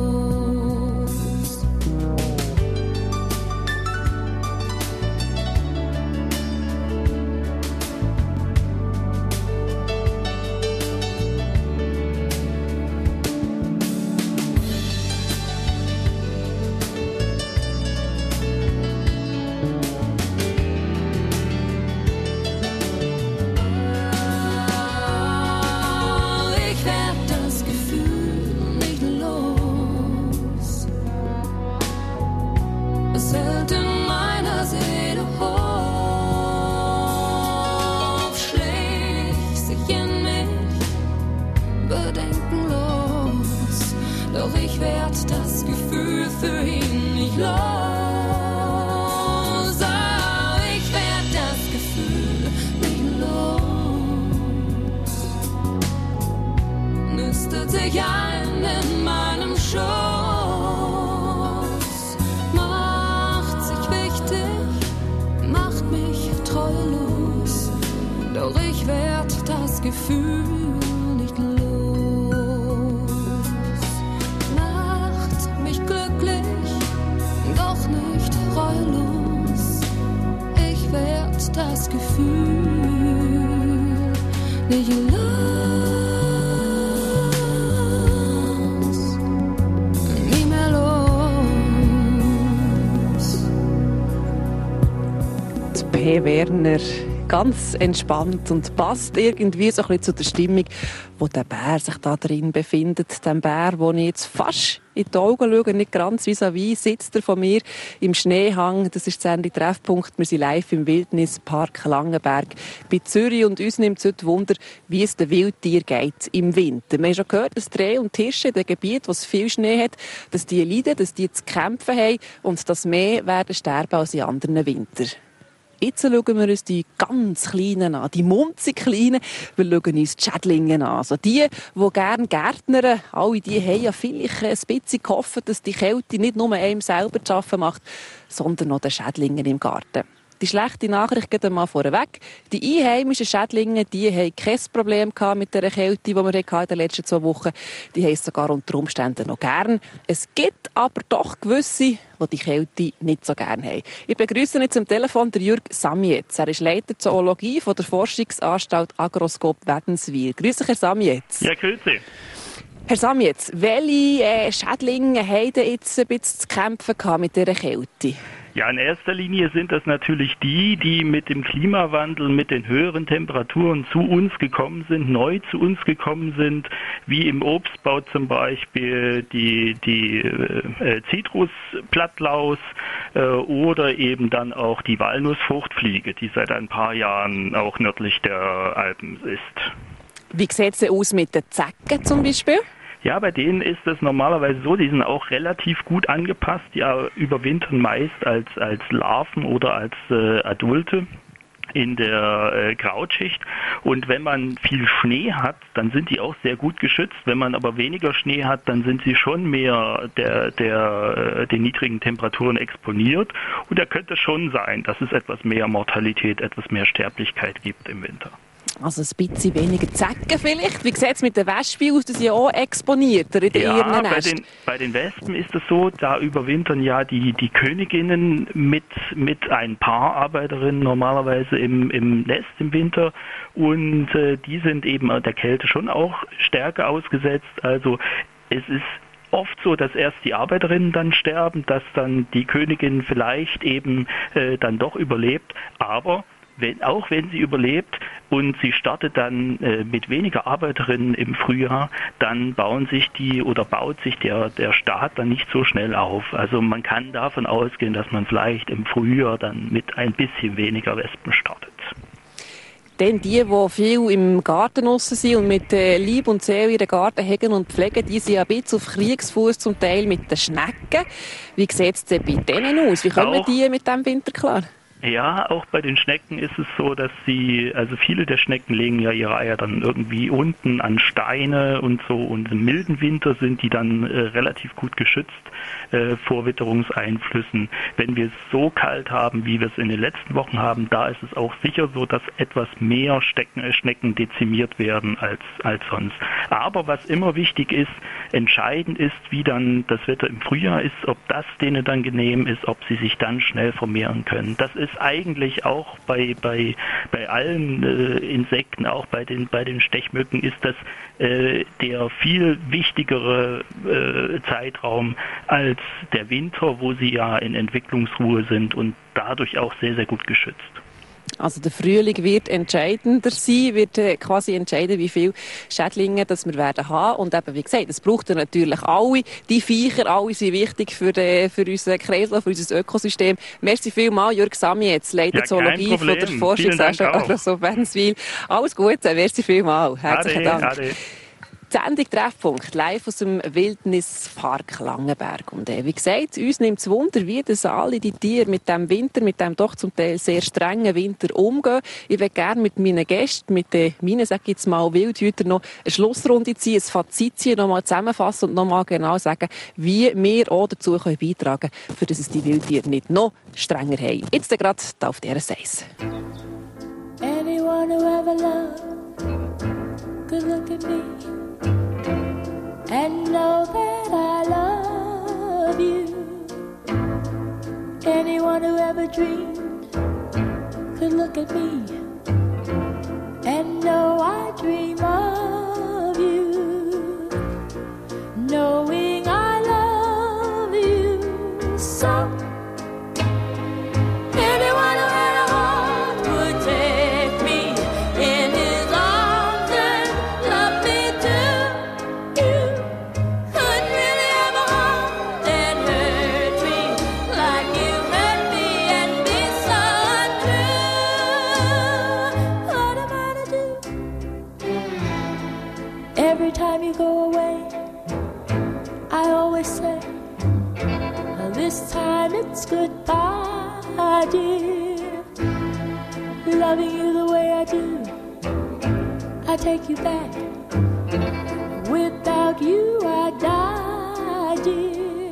Werner, ganz entspannt und passt irgendwie so ein bisschen zu der Stimmung, wo der Bär sich da drin befindet. Der Bär, wo ich jetzt fast in die Augen schaue, nicht ganz vis-à-vis, sitzt er von mir im Schneehang. Das ist die Sendung Treffpunkt. Wir sind live im Wildnispark Langenberg bei Zürich und uns nimmt es heute Wunder, wie es den Wildtieren geht im Winter. Wir haben schon gehört, dass die Rehe und die Hirsche in den Gebieten, wo es viel Schnee hat, dass die leiden, dass die zu kämpfen haben und dass mehr werden sterben als in anderen Wintern. Jetzt schauen wir uns die ganz Kleinen an, die munzig Kleinen. Wir schauen uns die Schädlinge an. Also die, die gerne Gärtnern, alle die haben ja vielleicht ein bisschen gehofft, dass die Kälte nicht nur einem selber zu schaffen macht, sondern auch den Schädlingen im Garten. Die schlechte Nachricht geht einmal vorweg. Die einheimischen Schädlinge, die haben kein Problem mit der Kälte, die wir in den letzten zwei Wochen hatten. Die haben es sogar unter Umständen noch gern. Es gibt aber doch gewisse, die die Kälte nicht so gern haben. Ich begrüße jetzt am Telefon den Jürg Samietz. Er ist Leiter Zoologie von der Forschungsanstalt Agroskop Wädenswil. Grüß dich, Herr Samietz. Ja, grüße. Herr Samietz, welche äh, Schädlinge haben jetzt ein bisschen zu kämpfen gehabt mit dieser Kälte? Ja, in erster Linie sind das natürlich die, die mit dem Klimawandel, mit den höheren Temperaturen zu uns gekommen sind, neu zu uns gekommen sind, wie im Obstbau zum Beispiel die, die äh, Zitrusblattlaus äh, oder eben dann auch die Walnussfruchtfliege, die seit ein paar Jahren auch nördlich der Alpen ist. Wie sieht es aus mit den Zecken zum Beispiel? Ja, bei denen ist es normalerweise so, die sind auch relativ gut angepasst, die überwintern meist als, als Larven oder als äh, Adulte in der äh, Krautschicht. Und wenn man viel Schnee hat, dann sind die auch sehr gut geschützt. Wenn man aber weniger Schnee hat, dann sind sie schon mehr der, der, äh, den niedrigen Temperaturen exponiert. Und da könnte es schon sein, dass es etwas mehr Mortalität, etwas mehr Sterblichkeit gibt im Winter. Also ein bisschen weniger Zecken vielleicht. Wie sieht es mit den Wespen aus? Die sind ja auch exponierter in ja, ihren bei Nest. den, bei den Wespen ist es so, da überwintern ja die, die Königinnen mit, mit ein paar Arbeiterinnen normalerweise im, im Nest im Winter und äh, die sind eben der Kälte schon auch stärker ausgesetzt. Also es ist oft so, dass erst die Arbeiterinnen dann sterben, dass dann die Königin vielleicht eben äh, dann doch überlebt, aber Wenn, auch wenn sie überlebt und sie startet dann äh, mit weniger Arbeiterinnen im Frühjahr, dann bauen sich die oder baut sich der, der Staat dann nicht so schnell auf. Also man kann davon ausgehen, dass man vielleicht im Frühjahr dann mit ein bisschen weniger Wespen startet. Denn die, die viel im Garten draussen sind und mit äh, Liebe und Seele ihren Garten hegen und pflegen, die sind ein bisschen auf Kriegsfuß zum Teil mit den Schnecken. Wie sieht es denn bei denen aus? Wie kommen Auch. die mit diesem Winter klar? Ja, auch bei den Schnecken ist es so, dass sie, also viele der Schnecken legen ja ihre Eier dann irgendwie unten an Steine und so, und im milden Winter sind die dann äh, relativ gut geschützt äh, vor Witterungseinflüssen. Wenn wir es so kalt haben, wie wir es in den letzten Wochen haben, da ist es auch sicher so, dass etwas mehr Stecken, äh, Schnecken dezimiert werden als, als sonst. Aber was immer wichtig ist, entscheidend ist, wie dann das Wetter im Frühjahr ist, ob das denen dann genehm ist, ob sie sich dann schnell vermehren können. Das ist eigentlich auch bei bei bei allen äh, Insekten, auch bei den bei den Stechmücken, ist das äh, der viel wichtigere äh, Zeitraum als der Winter, wo sie ja in Entwicklungsruhe sind und dadurch auch sehr, sehr gut geschützt. Also der Frühling wird entscheidender sein, wird äh, quasi entscheiden, wie viele Schädlinge das wir werden haben. Und eben, wie gesagt, es braucht ja natürlich alle. Die Viecher, alle sind wichtig für, den, für unseren Kreislauf, für unser Ökosystem. Merci vielmals, Jürg Samietz, Leiter ja, Zoologie von der Forschungsanstalt so Benswil. Alles Gute, merci vielmals. Herzlichen Ade, Dank. ade. Die Sendung Treffpunkt, live aus dem Wildnispark Langenberg. Und äh, wie gesagt, uns nimmt es Wunder, wie das alle die Tiere mit dem Winter, mit dem doch zum Teil sehr strengen Winter umgehen. Ich würde gerne mit meinen Gästen, mit den meinen, sag ich jetzt mal, Wildhütern noch eine Schlussrunde ziehen, ein Fazit ziehen, nochmal zusammenfassen und nochmal genau sagen, wie wir auch dazu können beitragen können, für dass es die Wildtiere nicht noch strenger haben. Jetzt gerade da auf dieser Seis. Anyone who ever loved could look at me and know that I love you. Anyone who ever dreamed could look at me and know I dream of you. Knowing I love you so. Anyone who had a heart would take me in his arms and love me too. You couldn't really ever harm and hurt me like you hurt me and be so untrue. What am I to do? Every time you go away, I always say, well, this time it's goodbye, dear. Loving you the way I do, I take you back. Without you, I die, dear.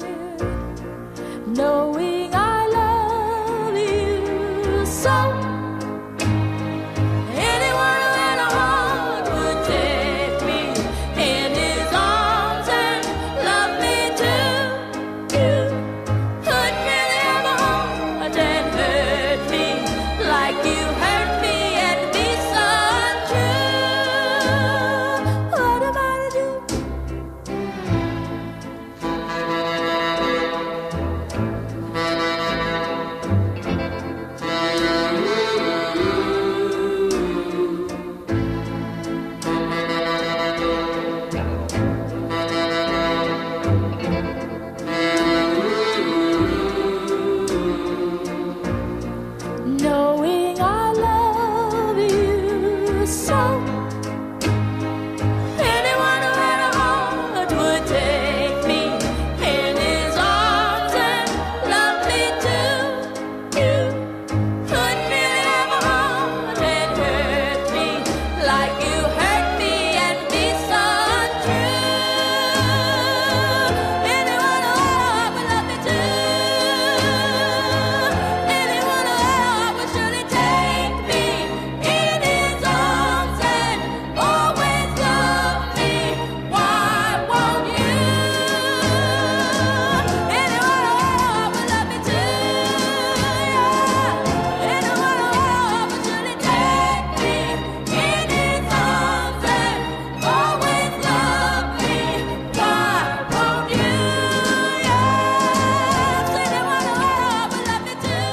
Knowing I love you so. Anyone who had a heart would take me in his arms and love me too. You couldn't really ever hurt and hurt me like you hurt me and be so untrue. What am I to do? Knowing I love you so. Anyone who had a heart would take me in his arms and love me too. You couldn't really ever harm and hurt me like you hurt me and be so untrue. Anyone who had a heart would love me too. Anyone who had a heart would surely take me in his arms and always love me. Why won't you? Anyone who had a heart would love me too. Yeah. Anyone who had a heart would surely take me in his arms and always love me. Why won't you? Yes. Anyone who had a heart would love me too.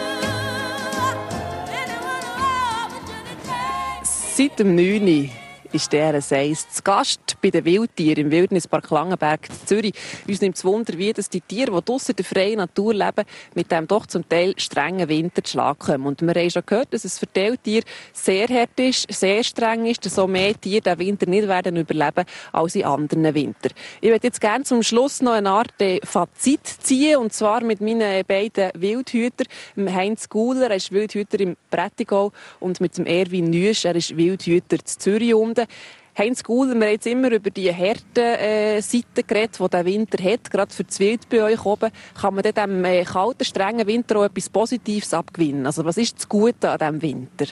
Seit dem neun Uhr ist der Seis zu Gast bei den Wildtieren im Wildnispark Langenberg in Zürich. Uns nimmt es Wunder, wie dass die Tiere, die draussen in der freien Natur leben, mit dem doch zum Teil strengen Winter zu Schlag kommen. Und wir haben schon gehört, dass es für Tiere sehr hart ist, sehr streng ist, dass so mehr Tiere den Winter nicht werden überleben als in anderen Winter. Ich würde jetzt gerne zum Schluss noch eine Art Fazit ziehen, und zwar mit meinen beiden Wildhütern, Heinz Guler, er ist Wildhüter im Prättigau, und mit dem Erwin Nüsch, er ist Wildhüter in Zürich unten. Heinz Guler, wir haben jetzt immer über die harten äh, Seiten geredet, die der Winter hat, gerade für das Wild bei euch oben. Kann man diesem äh, kalten, strengen Winter auch etwas Positives abgewinnen? Also was ist das Gute an diesem Winter?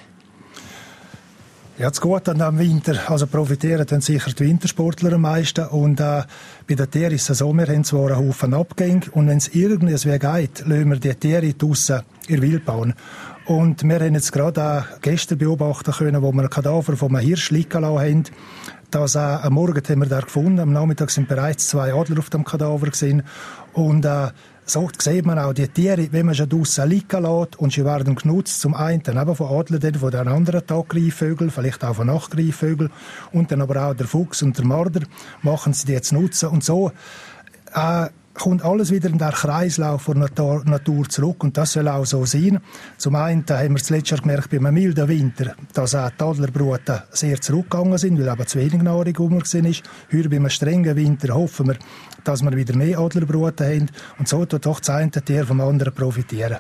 Ja, das Gute an diesem Winter, also profitieren dann sicher die Wintersportler am meisten. Und äh, bei den Tieren ist es so, wir haben zwar einen Haufen Abgänge, und wenn es irgendwie geht, lassen wir die Tiere draussen in der Wildbahn. Und wir haben jetzt gerade auch gestern beobachten können, wo wir einen Kadaver von einem Hirsch liegen lassen haben, dass äh, am Morgen haben wir den gefunden, am Nachmittag sind bereits zwei Adler auf dem Kadaver gewesen. Und äh, so sieht man auch die Tiere, wenn man sie draussen liegen lässt, und sie werden genutzt, zum einen eben von Adlern, von den anderen Taggreifvögeln, vielleicht auch von Nachtgreifvögeln, und dann aber auch der Fuchs und der Marder machen sie die jetzt nutzen. Und so äh, kommt alles wieder in den Kreislauf der Natur, Natur zurück, und das soll auch so sein. Zum einen haben wir zuletzt Jahr gemerkt, bei einem milden Winter, dass auch die Adlerbruten sehr zurückgegangen sind, weil eben zu wenig Nahrung rum war. Heute bei einem strengen Winter hoffen wir, dass wir wieder mehr Adlerbruten haben, und so tut doch das eine Tier vom anderen profitieren.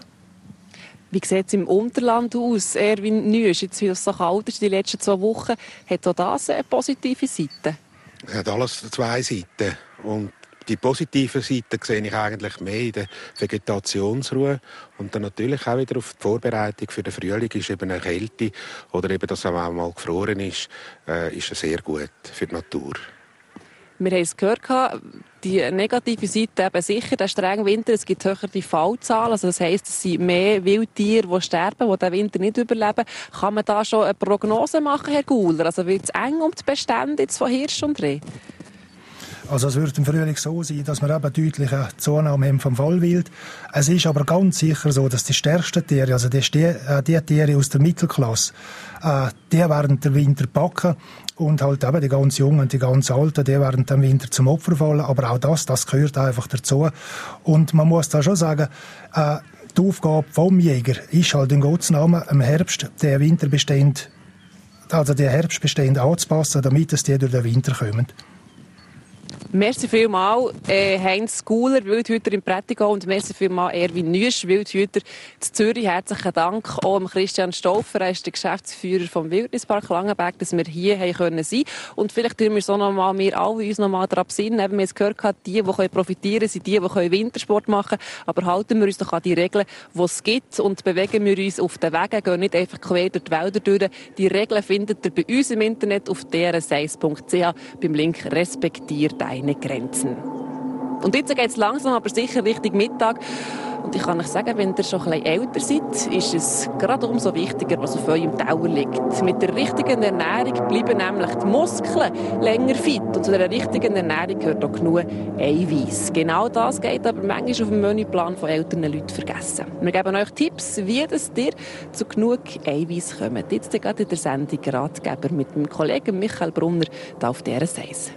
Wie sieht es im Unterland aus? Erwin Nüsch, jetzt, wie es so kalt ist, die letzten zwei Wochen, hat auch das eine positive Seite? Es hat alles zwei Seiten. Und die positive Seite sehe ich eigentlich mehr in der Vegetationsruhe, und dann natürlich auch wieder auf die Vorbereitung für den Frühling ist eben eine Kälte oder eben, dass es auch mal gefroren ist, äh, ist sehr gut für die Natur. Wir haben es gehört, die negative Seite eben sicher, der strenge Winter, es gibt höhere die Fallzahlen, also das heisst, es sind mehr Wildtiere, die sterben, die den Winter nicht überleben. Kann man da schon eine Prognose machen, Herr Guler? Also wird es eng um die Bestände jetzt von Hirsch und Reh? Also es wird im Frühling so sein, dass wir eben deutlich eine Zunahme haben vom Fallwild. Es ist aber ganz sicher so, dass die stärksten Tiere, also die, äh, die Tiere aus der Mittelklasse, äh, die werden den Winter packen, und halt eben die ganz Jungen und die ganz Alten, die werden den Winter zum Opfer fallen. Aber auch das, das gehört einfach dazu. Und man muss da schon sagen, äh, die Aufgabe vom Jäger ist halt in Gottes Namen im Herbst den Winterbestand, also den Herbstbestand anzupassen, damit es die durch den Winter kommen. Merci vielmals, äh, Heinz Guler, Wildhüter im Prättigau, und merci vielmals, Erwin Nüsch, Wildhüter in Zürich. Herzlichen Dank auch an Christian Stauffer, er ist der Geschäftsführer vom Wildnispark Langenberg, dass wir hier haben können sein. Und vielleicht tun wir es auch noch mal, wir alle uns noch mal daran besinnen, eben, wir haben es gehört, die, die profitieren können, sind die, die Wintersport machen können. Aber halten wir uns doch an die Regeln, die es gibt, und bewegen wir uns auf den Wegen, gehen nicht einfach quer durch die Wälder durch. Die Regeln findet ihr bei uns im Internet auf d r s eins punkt c h beim Link «Respektiert deine Grenzen». Und jetzt geht es langsam, aber sicher Richtung Mittag. Und ich kann euch sagen, wenn ihr schon ein bisschen älter seid, ist es gerade umso wichtiger, was auf eurem Teller liegt. Mit der richtigen Ernährung bleiben nämlich die Muskeln länger fit. Und zu dieser richtigen Ernährung gehört auch genug Eiweiß. Genau das geht aber manchmal auf dem Menüplan von älteren Leuten vergessen. Wir geben euch Tipps, wie das ihr zu genug Eiweiß kommt. Jetzt gerade in der Sendung Ratgeber mit meinem Kollegen Michael Brunner hier auf D R S eins.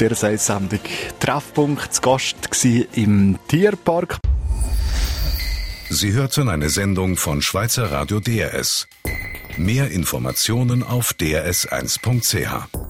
dieser Sendung. Treffpunkt zu Gast war im Tierpark. Sie hörten eine Sendung von Schweizer Radio D R S. Mehr Informationen auf d r s eins punkt c h.